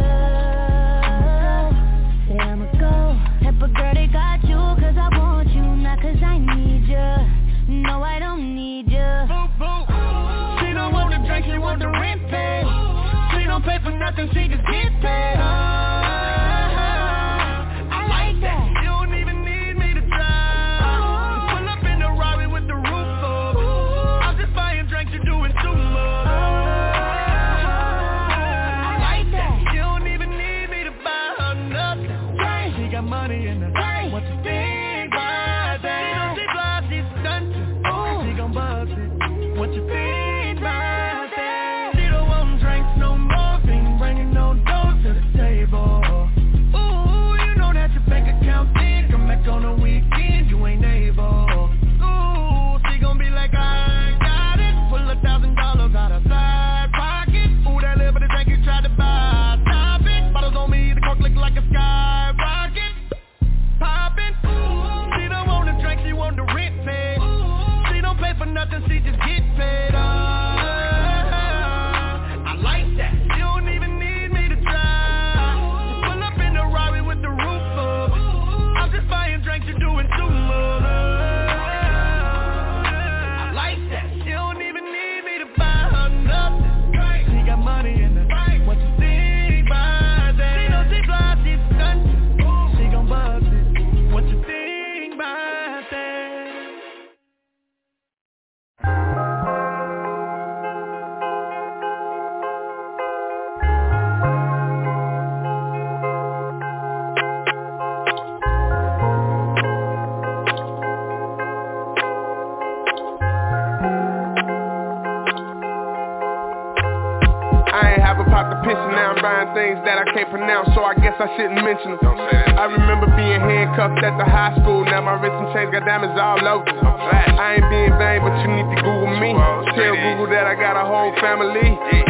Say I'm a go. Type of girl that got you. Cause I want you, not cause I need you. No, I don't need you. Boop, boop. She don't want the drink, she want the rent paid. She don't pay for nothing, she just get paid. uh, I like that. You don't even need me to try. Pull up in the Rari with the roof up. I'm just buying drinks, you're doing too much. I like that. You don't even need me to buy her nothing. She got money in her, what you think about that? She know she fly, she's stunting. She gon' bust it, what you think about that? She don't want drinks no more, ain't bringing no dough to the table. Ooh, you know that your bank account big. Come back on the weekend, you ain't able. Ooh, she gon' be like, I got it. Pull a thousand dollars out of side pocket. Ooh, that little bit of drink you tried to buy, stop it. Bottles on me, the cork look like a skyrocket. Poppin', ooh, she don't want to drink, she want the rent paid. She don't pay for nothing, she just get paid. uh, I like that, you don't even need me to try. Just pull up in the Rari with the roof up. I'm just buying drinks, you're doing too much. I like that, you don't even need me to buy her nothing. She got money in her, what you think about that? She know she fly, she's stunting. She gon' bust it, what you think about that? I ain't have a pot to piss and now I'm buying things that I can't pronounce, so I guess I shouldn't mention them. I remember being handcuffed at the high school, now my wrist and chains got diamonds all over. I ain't being vain, but you need to Google me. Tell Google that I got a whole family. Then my mama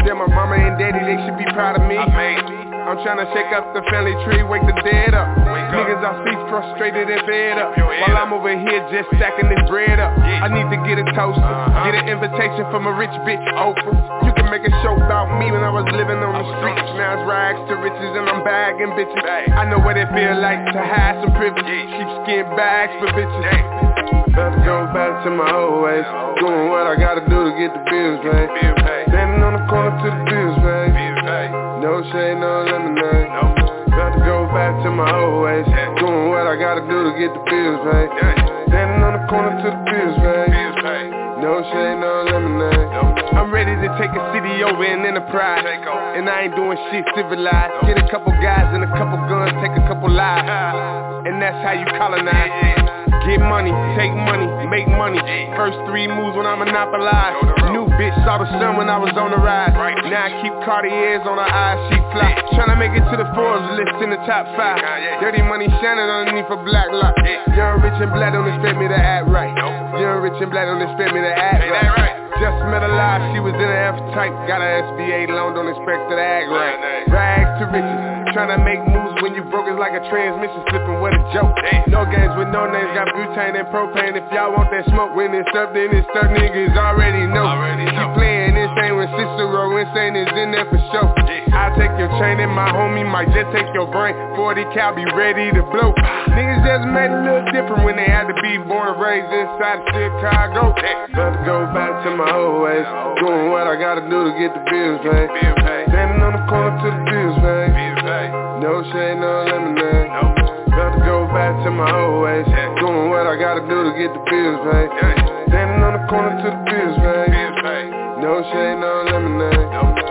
mama and daddy, they should be proud of me. I made me. I'm tryna shake up the family tree, wake the dead up. Wake Niggas I see frustrated and fed up, while I'm over here just stacking this bread up. Yeah. I need to get a toaster, uh-huh. get an invitation from a rich bitch, Oprah. You can make a show about me when I was living on the streets. Now it's rags to riches and I'm bagging bitches. Bag. I know what it feel like to have some privilege. Yeah. Sheepskin bags for bitches. Yeah. About to go back to my old ways, doing what I gotta do to get the bills paid. Standing on the corner to the bills paid. No shade, no lemonade. About to go back to my old ways, doing what I gotta do to get the bills paid. Standing on the corner to the bills paid. No shade, no lemonade. I'm ready to take a city over in Enterprise, and I ain't doing shit civilized. Get a couple guys and a couple guns, take a couple lives, and that's how you colonize. Get money, take money, make money. First three moves when I monopolize. New bitch saw the sun when I was on the rise. Now I keep Cartiers on her eyes, she fly. Tryna make it to the Forbes list in the top five. Dirty money shining underneath a black lock. Young, rich and black don't expect me to act right. Young, rich and black don't expect me to act right. Just met her live, she was in an F-type. Got an S B A loan, don't expect her to act right. Rags to riches, tryna make moves when you broke, it's like a transmission slipping, what a joke. No games with no names, got butane and propane. If y'all want that smoke, when it's up, then it's stuck, niggas already know. Keep playing insane when Cicero insane is in there for sure. I'll take your chain and my homie might just take your brain. Forty cal be ready to blow. Niggas just made a little different when they had to be born and raised inside of Chicago. About to go back to my old ways, doing what I gotta do to get the bills paid. Standing on the corner to the bills paid. No shade, no lemonade. About to go back to my old ways, doing what I gotta do to get the bills paid. Standing on the corner to the bills paid. No shade, no lemonade.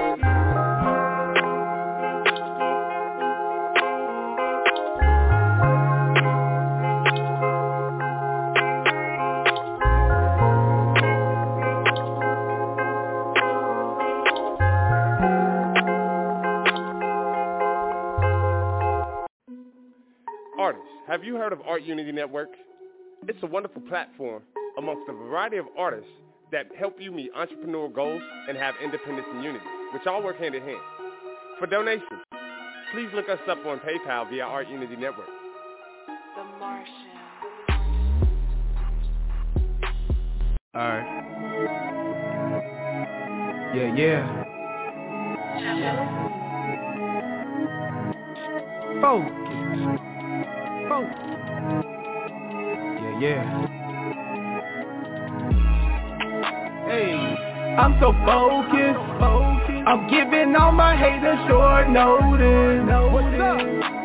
Have you heard of Art Unity Network? It's a wonderful platform amongst a variety of artists that help you meet entrepreneurial goals and have independence and unity, which all work hand in hand. For donations, please look us up on PayPal via Art Unity Network. The Martian. Alright. Yeah, yeah. Focus. Focus. Yeah, yeah. Hey, I'm so focused, focused. I'm giving all my haters short notice. What's up?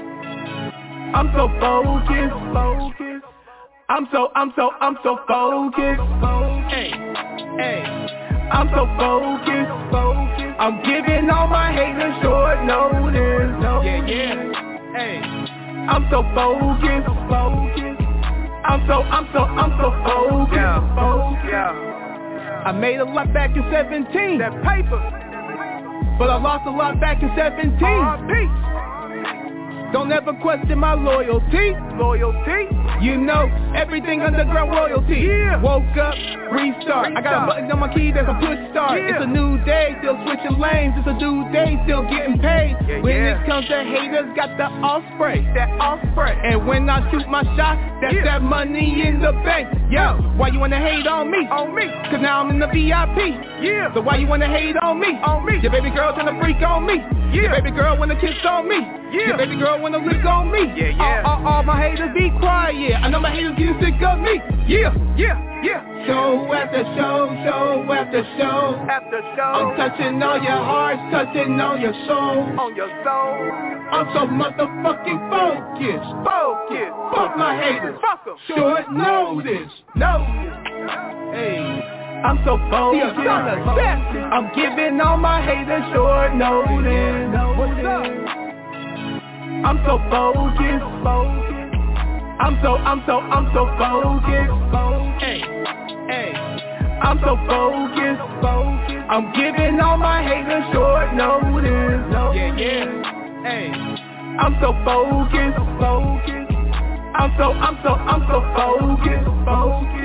I'm so focused, focused. I'm so, I'm so, I'm so focused. Hey, hey. I'm so focused, focused. I'm giving all my haters short notice. Yeah, yeah. Hey, I'm so focused, focused. I'm so, I'm so, I'm so focused, yeah. focused. Yeah. I made a lot back in seventeen, that paper, but I lost a lot back in seventeen. R P Don't ever question my loyalty. Loyalty. You know, everything underground royalty. Yeah. Woke up, restart. Restart. I got a button on my key that's a push start. Yeah. It's a new day, still switching lanes. It's a new day, still getting paid. Yeah, when yeah. it comes to haters, got the all spray. That all spray. And when I shoot my shot, that's yeah. that money in the bank. Yo, why you wanna hate on me? On me. Cause now I'm in the V I P. Yeah. So why you wanna hate on me? On me. Your baby girl tryna freak on me. Yeah. Your baby girl wanna kiss on me. Yeah. Your baby girl wanna lick on me. Yeah, yeah. All, all, all my haters be quiet. I know my haters getting sick of me. Yeah, yeah, yeah. Show after show, show after show. After show. I'm touching all your hearts, touching on your soul. On your soul. I'm so motherfucking focused. Focused. Fuck my haters. Fuck them. Short notice. Notice. Hey. I'm so focused. I'm giving all my haters short notice. What's up? I'm so focused, focused. I'm so, I'm so, I'm so focused. Hey, hey. I'm so focused, focused. I'm giving all my haters short notice. Yeah, yeah. Hey. I'm so focused, focused. I'm so, I'm so, I'm so focused, focused.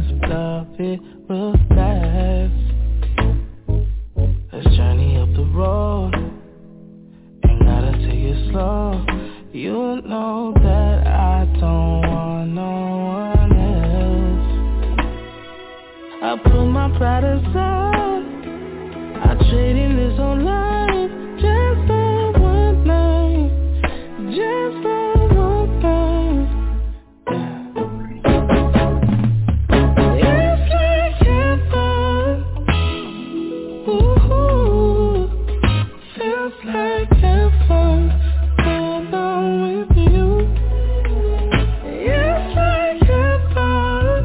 love it real fast. Let's journey up the road, ain't gotta take it slow. You know that I don't want no one else. I put my pride aside, I trade in this whole life just for one night, just for one night. It's like heaven, ooh, feels like heaven when I'm with you. It's like heaven,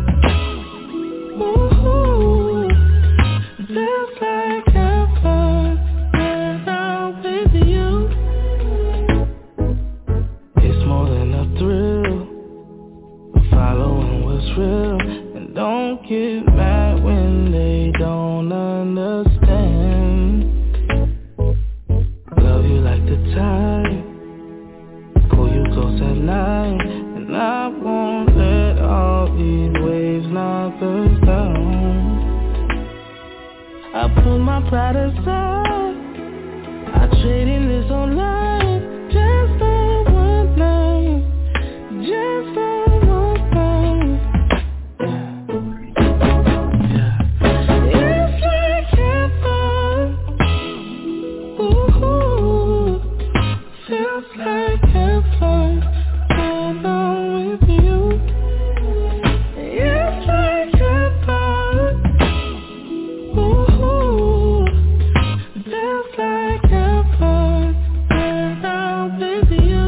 ooh, feels like heaven when I'm with you. It's more than a thrill, I'm following what's real. And don't get mad when they don't understand. Love you like the tide, pull you close at night, and I won't let all these waves knock us down. I put my pride aside, I trade in this whole life just for one night, just for one night. Yeah. It's like heaven, ooh, feels like heaven when I'm with you. It's like heaven, ooh, feels like heaven when I'm with you.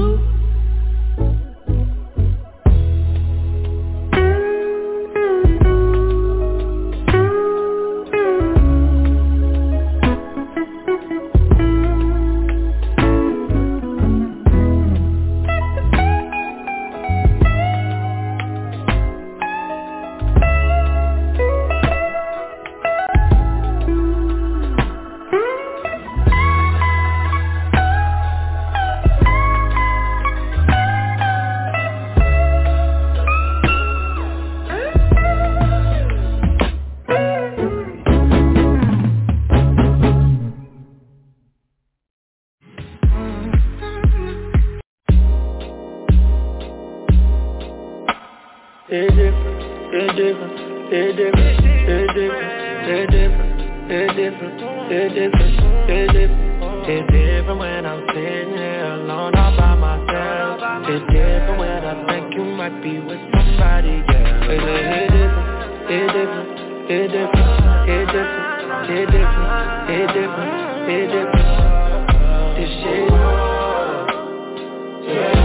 It's different, it's different, it's different, it's different, it's different, it's different, it's different, it's different. It's different when I'm sitting here alone all by myself. It's different when I think you might be with somebody else. It's different, it's different, it's different, it's different, it's different, it's different, it's different. This shit, yeah.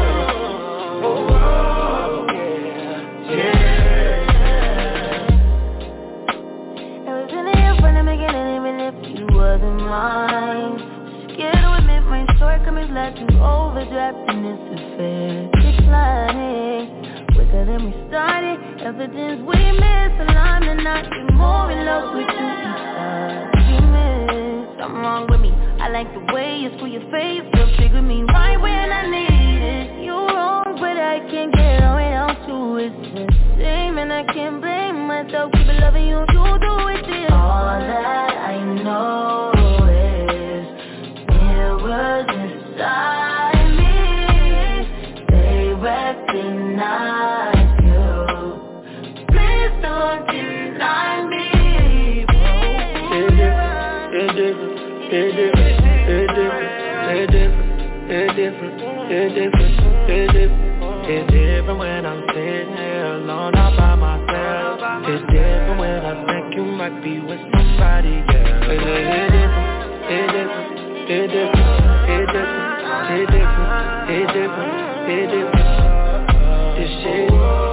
Wasn't mine. Scared to admit my shortcomings led to overdraft and it's a fair declining. Quicker than we started, evidence we missed. Alarm and not be more in love with you inside. You miss, something wrong with me. I like the way you screw your face, you'll trigger me right when I need it. You're wrong, but I can't get on without you. It's the same and I can't blame myself. Keep it loving you, you do it this. All that I know is mirrors inside me. They recognize you. Please don't deny me. It's different, it's different, it's different, it's different, it's different, it's different, it's different. It's different when I'm sitting here alone all by myself. It's different when I think you might be with somebody else. It's different, it's different, it's different, it's different, it's different, it's different, it's different. This shit,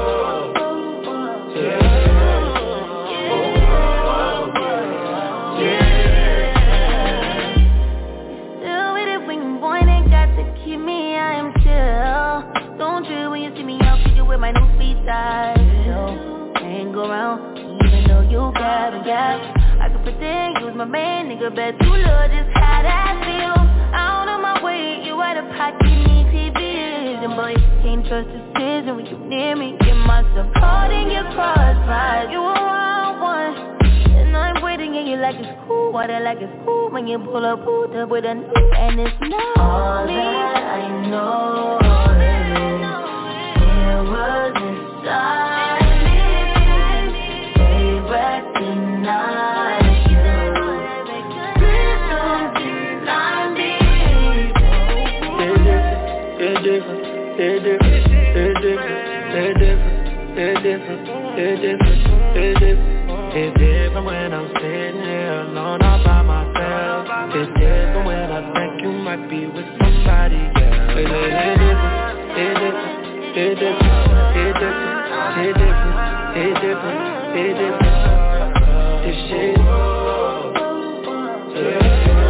yeah. Still with it when you're born, ain't got to keep me, I am chill. Don't you when you see me out, figure with my new feet size. So, hang around, even though you got a gap. I could pretend you was my man, nigga, bet you love just how that feel. Out of my way, you out of pocket, need T V vision. Boy, can't trust decision when you near me. Get myself caught in your crossfire. You like it's cool, water like it's cool. When you pull up, pulled up with a new and it's not all me. That I know is it was inside me. They recognize you. Please don't deny me. It's different, it's different, it's different, it's different, it's different, it's different, it's different. It's different when I'm sitting here alone all by myself. It's different when I think you might be with somebody else. It's different, it's different, it's different, it's different, it's different, it's different, it's different. This shit, yeah.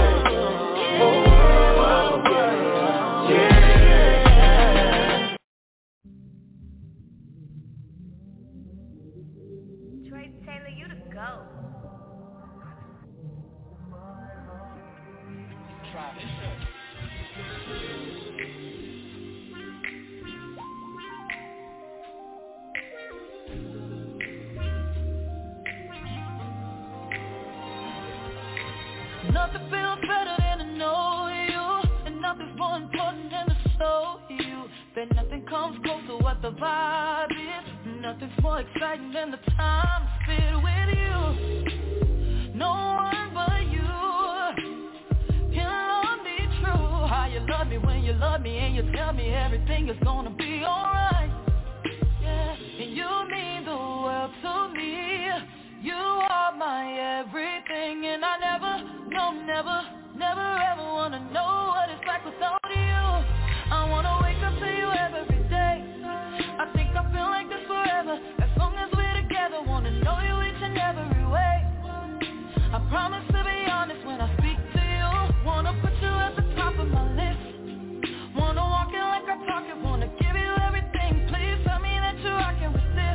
Nothing feels better than to know you, and nothing's more important than to show you that nothing comes close to what the vibe is. Nothing's more exciting than the time spent with you. No one but you can love me true. How you love me when you love me and you tell me everything is gonna be alright. Yeah, and you mean the world to me. You are my everything, and I never, no, never, never ever wanna know what it's like without you. I wanna wake up to you every day. I think I feel like this forever, as long as we're together. Wanna know you each and every way. I promise to be honest when I speak to you. Wanna put you at the top of my list. Wanna walk it like I talk it. Wanna give you everything. Please tell me that you're rocking with this.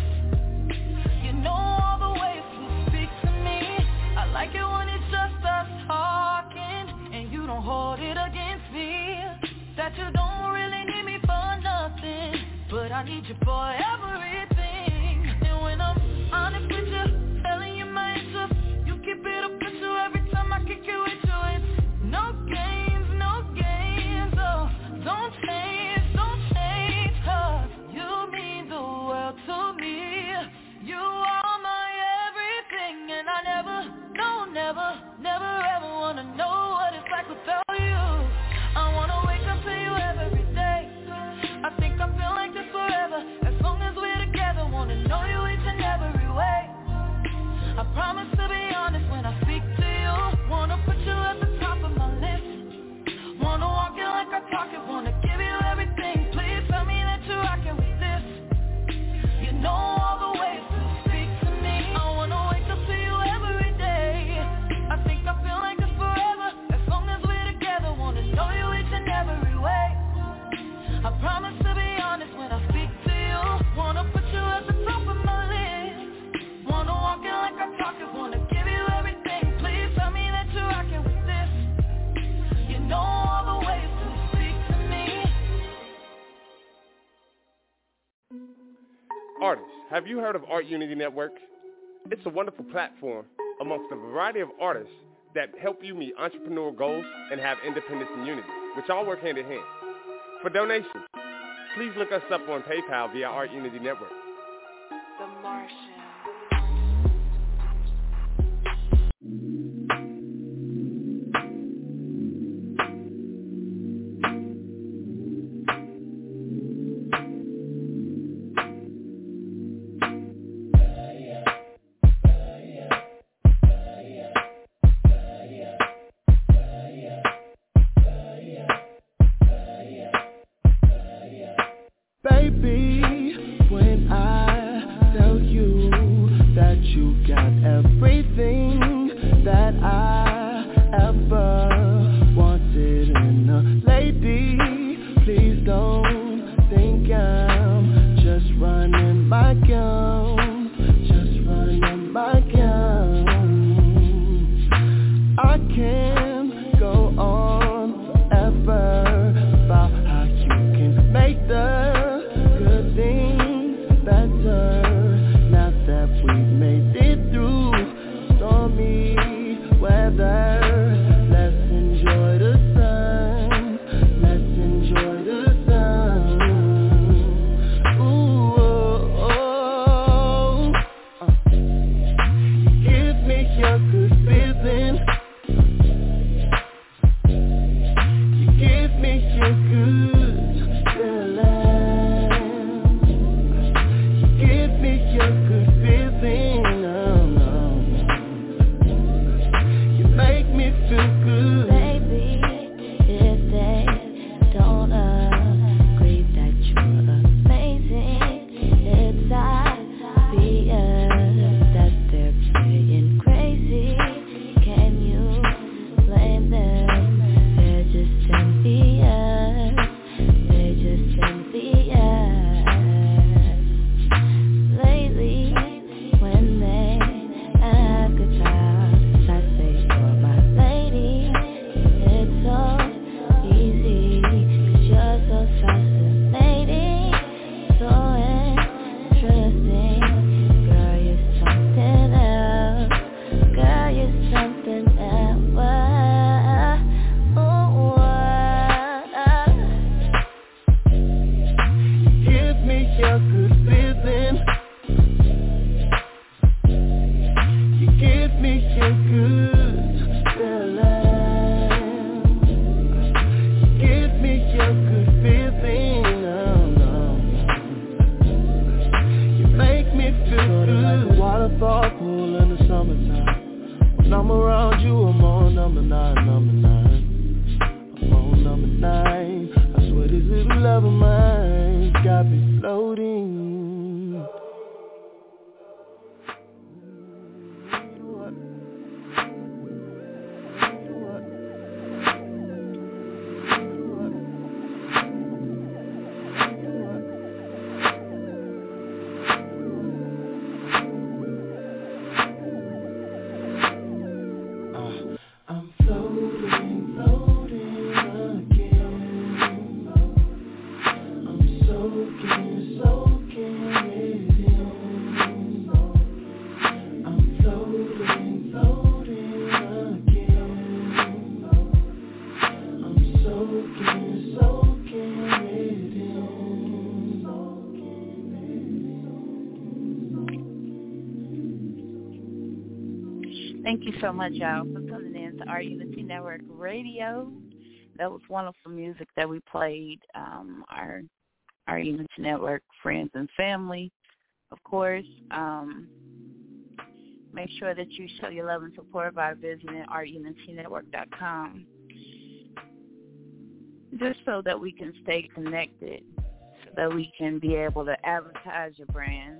You know all the ways to speak to me. I like it when it's just us talking, and you don't hold it against me. That you don't really need me for nothing, but I need you for everything. And when I'm honest with you, telling you my interest, you keep it up with you every time I kick it with you. It's no games, no games, oh, don't change, don't change, cause you mean the world to me. You are my everything, and I never, no, never, never ever wanna know what it's like without you. I wanna wake up to you every day. I think I feel like this forever, as long as we're together. Wanna know you each and every way. I promise to be honest when I speak to you. Wanna put you at the top of my list. Wanna walk it like I talk it. Wanna give you everything. Please tell me that you're rocking with this. You know all the ways to speak to me. I wanna wake up to you every day. I think I feel like it's forever, as long as we're together. Wanna know you each and every way. I promise to be honest when I speak to you. Wanna put you at the top of my list. Wanna walk it like I talk it. Wanna give you everything. Please tell me that you're rocking with this. You know all the ways to speak to me. Artists, have you heard of Art Unity Network? It's a wonderful platform amongst a variety of artists that help you meet entrepreneurial goals and have independence and unity, which all work hand in hand. For donations, please look us up on PayPal via Art Unity Network. The Martian. Baby, when I tell you that you got everything that I ever wanted in a lady, please don't think I'm just running my gun, just running my gun. I can't go on forever about how you can make the better now that we made it through stormy together. Let's enjoy the sun. Let's enjoy the sun. Ooh, oh, oh. Uh. Give me your good feeling. You give me your good feeling. You give me your good feeling. Make me feel good. Baby, if they don't agree that you're amazing, it's obvious that they're playing crazy. Can you blame them? They're just envious. They're just envious. Lately, when they act a child, I say my lady, it's so easy, 'cause you're so fascinating, so interesting. Girl, you're something else. Girl, you're something else. Ooh, uh. Give me your good feeling. You give me your good feeling. You give me your good feeling. Oh, no. You make me feel good. Like a waterfall pool in the summertime. When I'm around you, I'm on number nine, number nine. I'm on number nine. I swear this little love of mine got me floating. I'm floating, floating again. I'm soaking, soaking it in. I'm floating, floating again. I'm soaking, soaking it in. Thank you so much, y'all, for tuning in to our Unity Network Radio. That was wonderful music that we played. Um, our our Unity Network friends and family, of course. Um, make sure that you show your love and support by visiting art unity network dot com, just so that we can stay connected, so that we can be able to advertise your brand,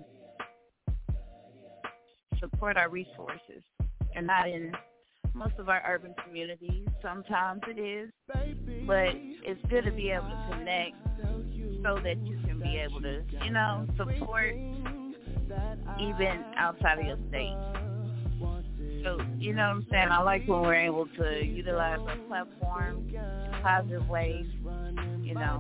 support our resources. They're not in most of our urban communities. Sometimes it is, but it's good to be able to connect so that you can be able to, you know, support even outside of your state. So, you know what I'm saying? I like when we're able to utilize our platform in positive ways, you know.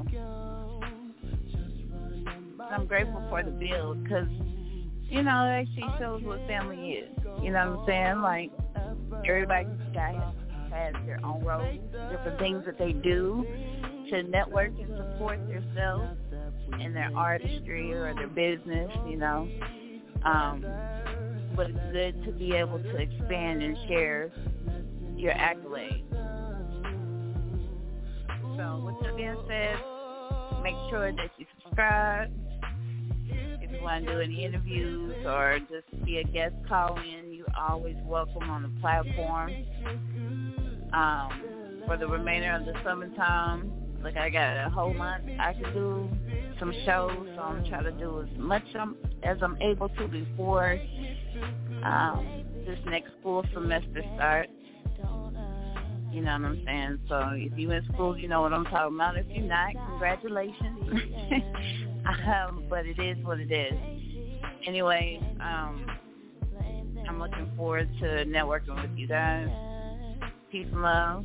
I'm grateful for the build because, you know, it actually shows what family is. You know what I'm saying? Like, everybody got, has their own roles, different things that they do to network and support themselves in their artistry or their business, you know. Um, but it's good to be able to expand and share your accolades. So with that being said, make sure that you subscribe. If you want to do any interviews or just be a guest call in, you're always welcome on the platform. Um, for the remainder of the summertime, like I got a whole month, I can do some shows, so I'm trying to do as much as I'm able to before um, this next school semester starts. You know what I'm saying? So if you're in school, you know what I'm talking about. If you're not, congratulations. um, but it is what it is. Anyway, um, I'm looking forward to networking with you guys. Peace and love.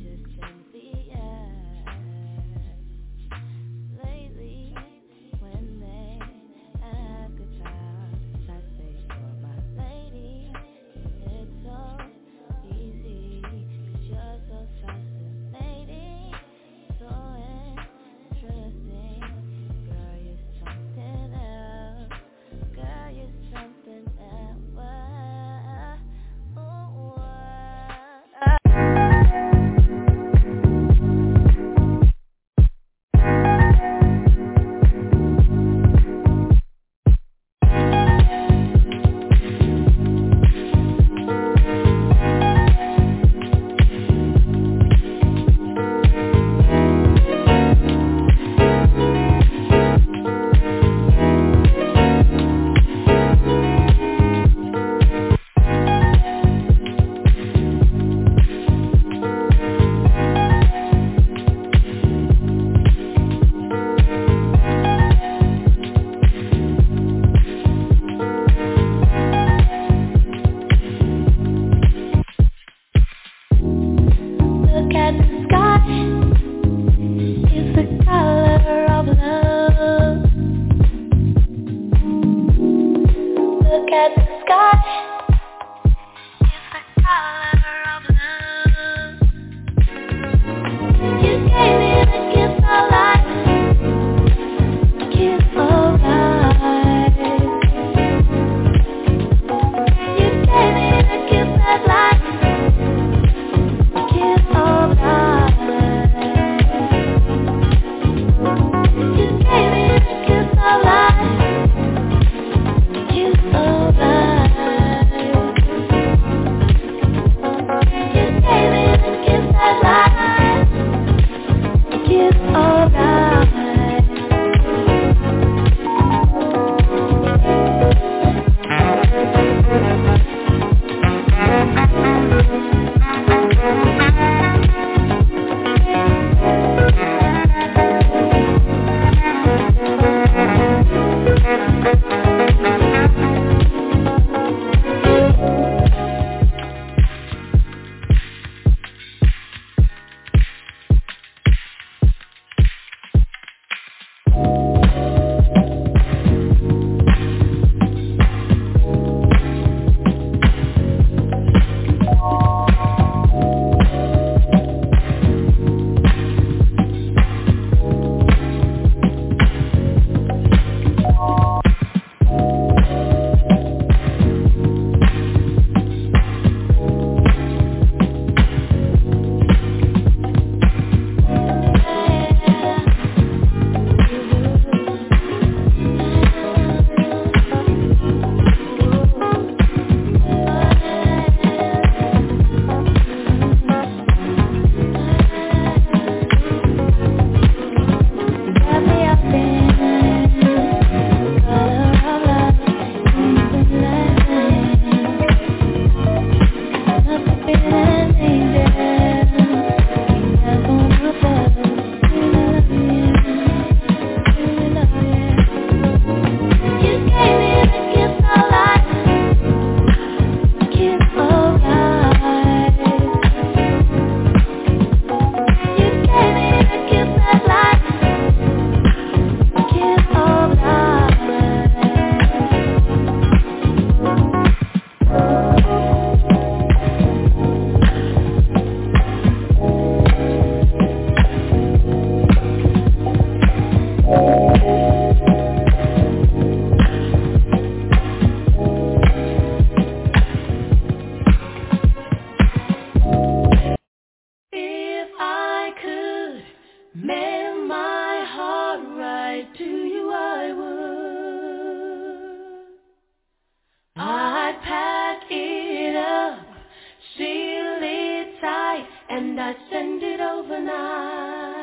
and I send it overnight.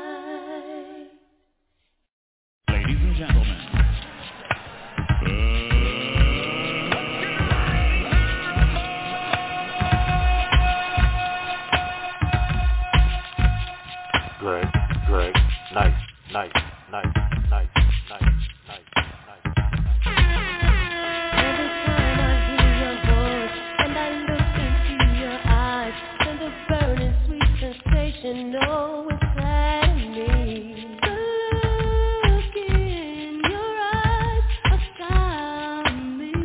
Ladies and gentlemen, Greg, Greg, nice, nice, nice, nice, nice, nice, nice. Every time I hear your voice and I look into your eyes, and the burning sweet sensation, oh, inside me. The look in your eyes astound me.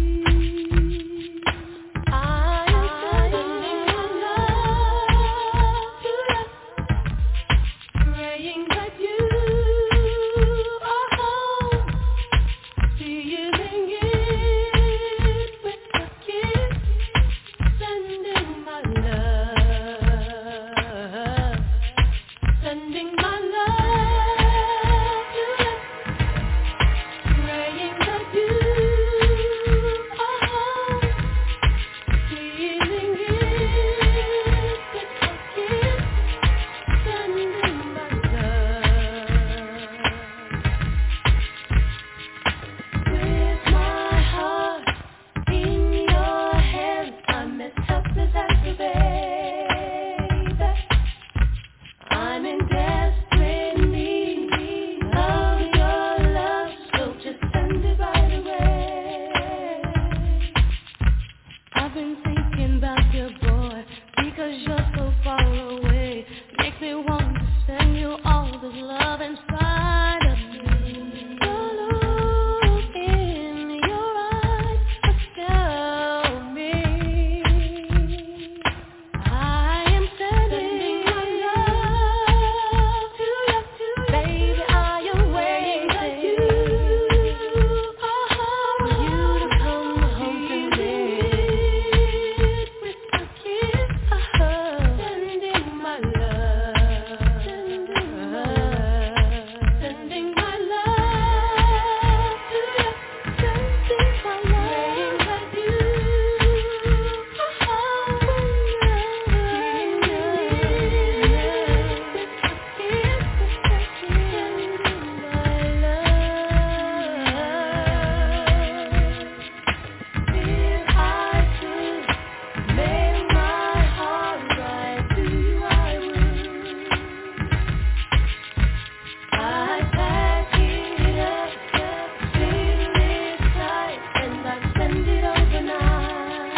I am sending my love to you, praying that you are home, sealing it with a kiss, sending my love, sending my love to you, praying that you are home, sealing it with a kiss, sending my love. With my heart in your hands, I'm as helpless as a baby. I'm in desperate need of your love, so just send it right away. I've been thinking about your boy, because you're so far away. Makes me want to send you all this love inside of me. The look in your eyes astound me. I am sending my love to you, baby. I am waiting for you to come home to me with a kiss, sending my love, sending my love to you, sending my love, praying that you are home, seeing it with a kiss, sending my love. If I could make my heart right to you, I would. I'd pack it up, seal it tight, and I'd send it overnight.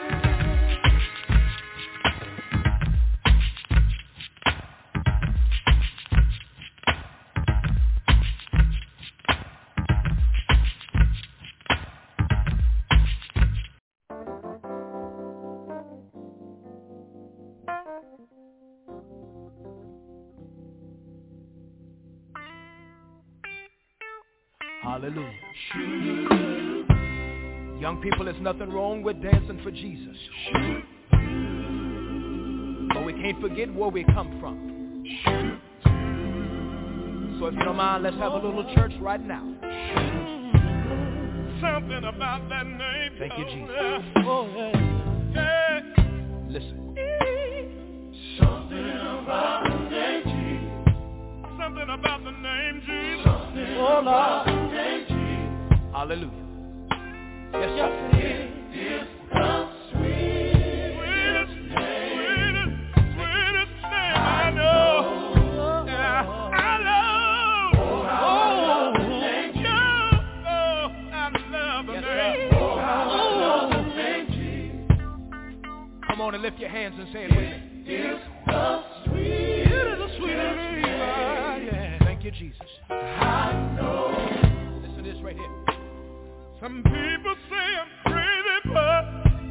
Hallelujah. Young people, there's nothing wrong with dancing for Jesus. But we can't forget where we come from. So if you don't mind, let's have a little church right now. Something about that name. Thank you, Jesus. Oh, yeah. Yeah. Listen. Something about the name Jesus. Something about the name Jesus. Something Oh, Lord. about the name Jesus. Hallelujah. Yes, Yes, sir. it is the sweetest, sweetest, sweetest name I know. Yeah, I love. Oh, I love the name Jesus. Oh, I love the Yes, name. sir. Oh, I love the name Jesus. Come on and lift your hands and say it with me. It's the sweetest, it is the sweetest name. Yeah. Thank you, Jesus. I know. Listen to this right here. Some people say I'm crazy, but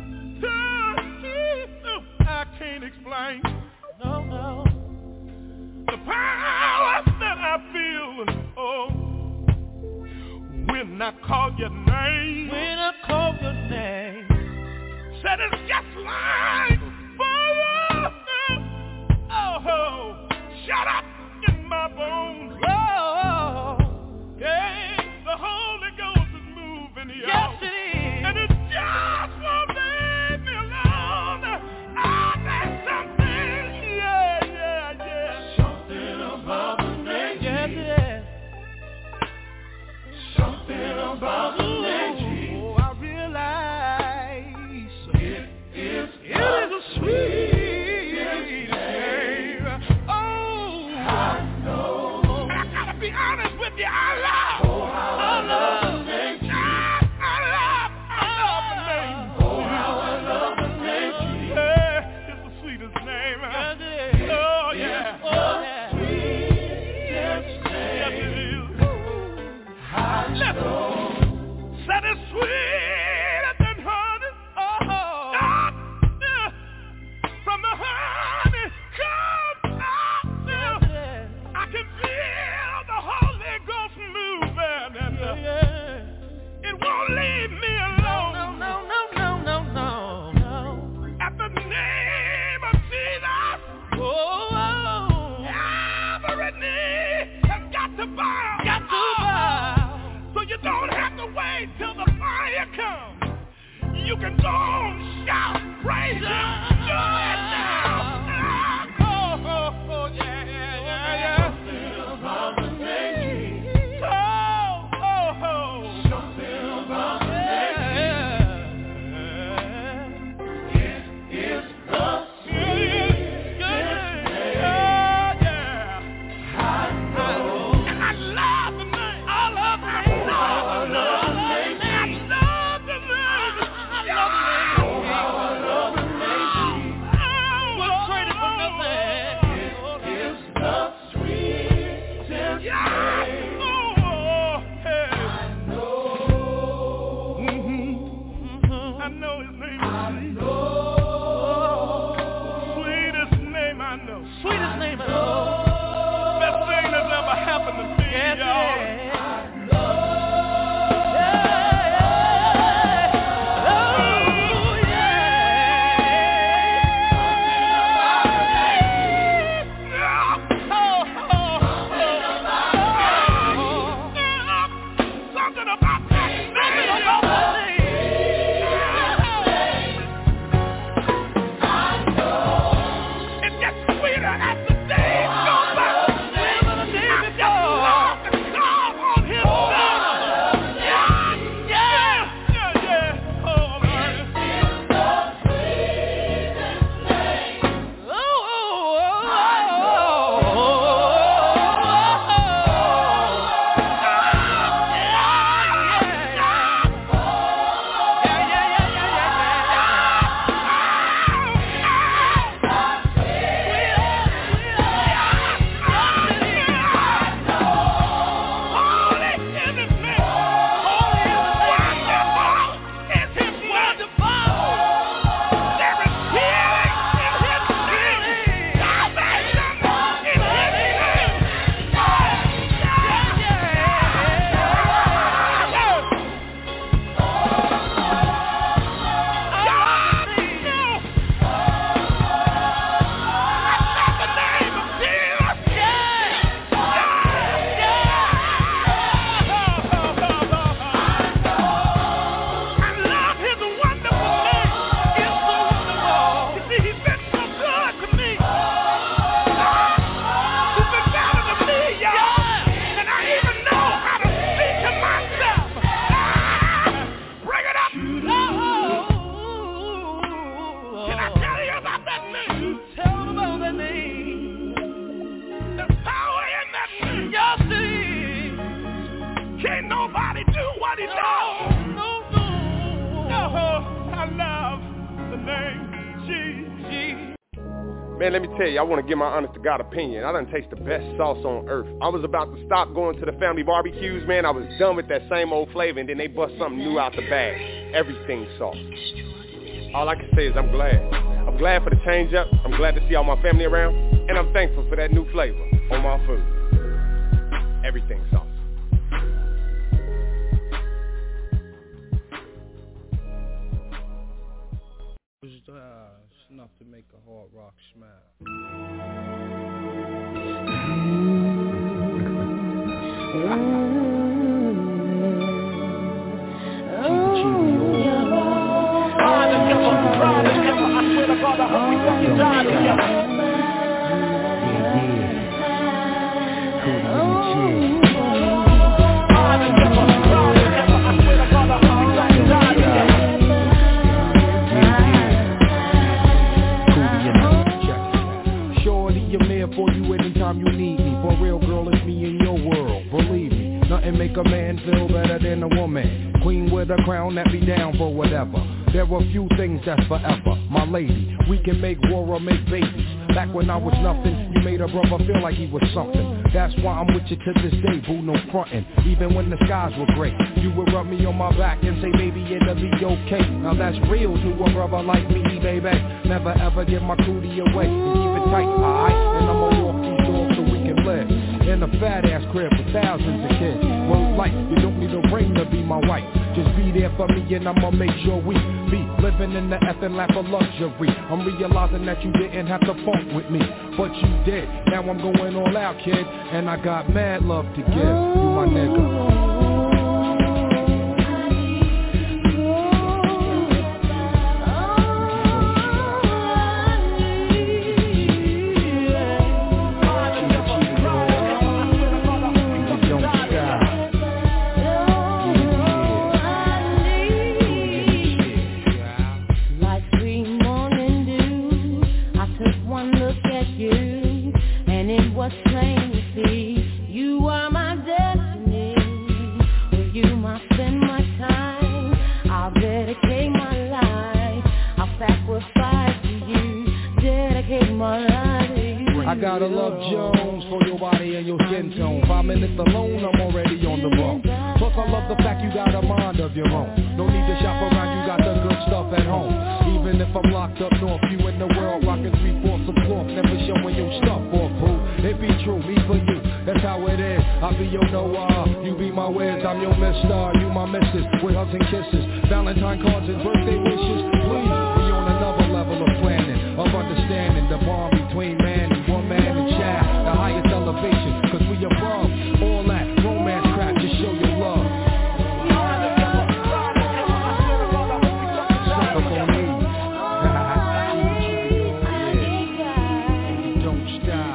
oh, I can't explain. No, no. The power that I feel, oh, when I call your name. When I call your name. Said it's just like fire. Oh, shut up in my bones. Oh, yeah, the Holy Ghost is moving here. Yes, it is. And it just won't leave me alone. Oh, there's something, yeah. on, shout, praise Him, do it now. Oh, oh, oh, yeah, yeah, yeah, yeah. Something about the name Jesus. Oh, oh, oh. Something about the name Jesus. It is the sweetest name. Oh, yeah. I know. And I love the name. I love the name. I love the name. Sweetest name I know. Best thing that's ever happened to me, yes, y'all. Yeah. Man, let me tell you, I want to give my honest to God opinion. I done taste the best sauce on earth. I was about to stop going to the family barbecues, man. I was done with that same old flavor, and then they bust something new out the bag. Everything sauce. All I can say is I'm glad. I'm glad for the change up. I'm glad to see all my family around, and I'm thankful for that new flavor on my food. Everything sauce. Enough to make a hard rock smile. You need me, for real girl, it's me in your world, believe me, nothing make a man feel better than a woman, queen with a crown that be down for whatever, there are few things that's forever, my lady, we can make war or make babies, back when I was nothing, you made a brother feel like he was something, that's why I'm with you to this day, boo, no frontin', even when the skies were gray, you would rub me on my back and say, baby, it'll be okay, now that's real to a brother like me, baby, never ever give my cootie away, and keep it tight, alright, and I'ma walk these doors so we can live, in a fat ass crib for thousands of kids, word life, you don't need a ring to be my wife, just be there for me and I'ma make sure we be living in the effing lap of luxury, I'm realizing that you didn't have to funk with me, but you did, now I'm going all out, kid, and I got mad love to give, you my nigga. gotta love Jones for your body and your skin tone. Five minutes alone, I'm already on the road. Plus I love the fact you got a mind of your own. No need to shop around, you got the good stuff at home. Even if I'm locked up north, you in the world rocking three-fourths of cloth, never showing your stuff off, boo. It be true, me for you, that's how it is. I be your Noah, you be my Wiz, I'm your mister, you my missus, with hugs and kisses, Valentine cards and birthday wishes. Please, we on another level of planning, of understanding the bond between man and woman and child, the highest elevation, cause we above all that romance crap, just show your love. Suck up on me. Don't stop.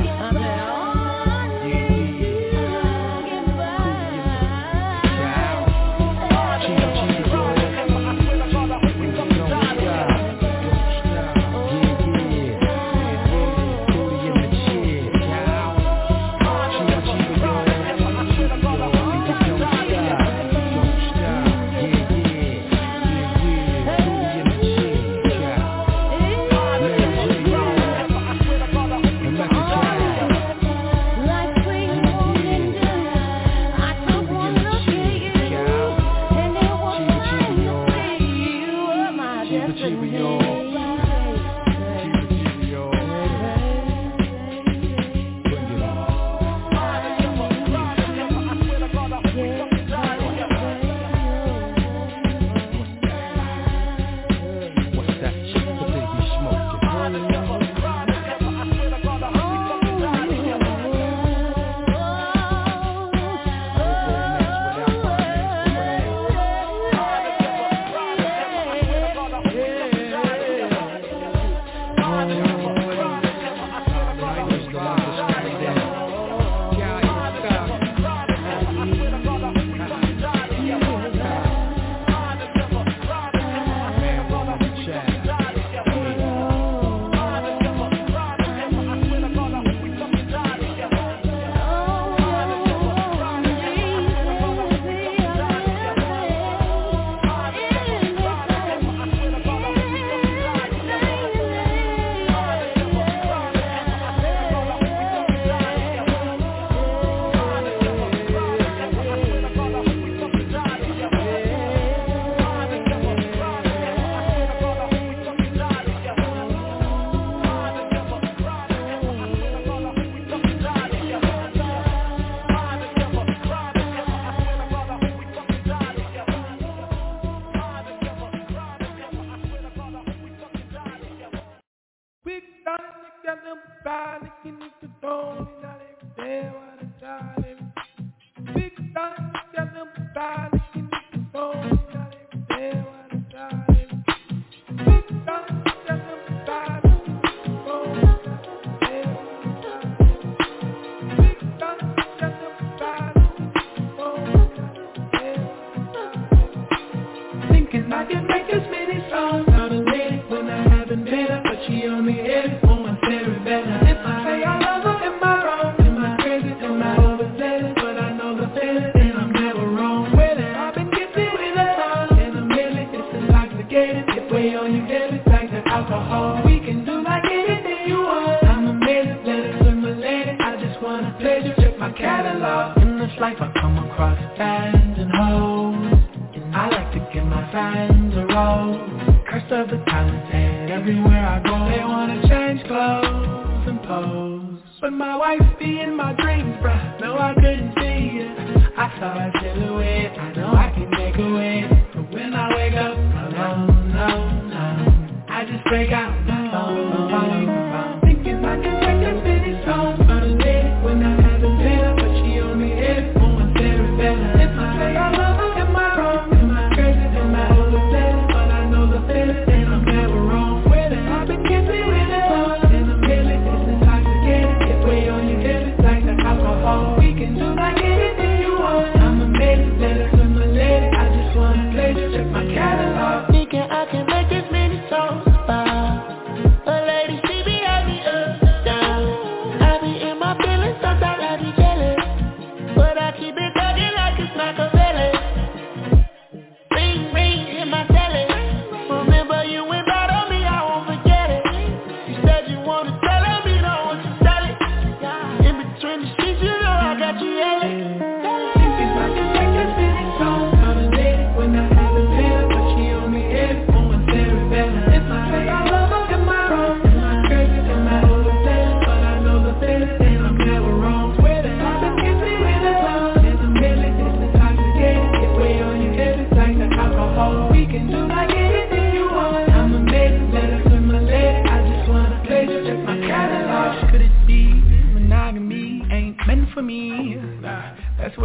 Thinking I can make this many songs about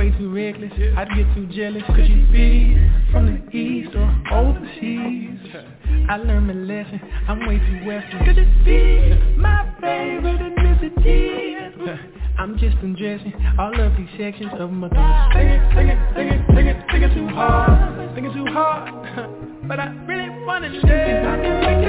way too reckless, I'd get too jealous. Could you be from the east or overseas? I learned my lesson, I'm way too western. Could it be my favorite ethnicity? I'm just undressing all of these sections of my thoughts. Thinking, thinking, thinking, thinking, thinking too hard, thinking too hard. But I really wanna live. I can make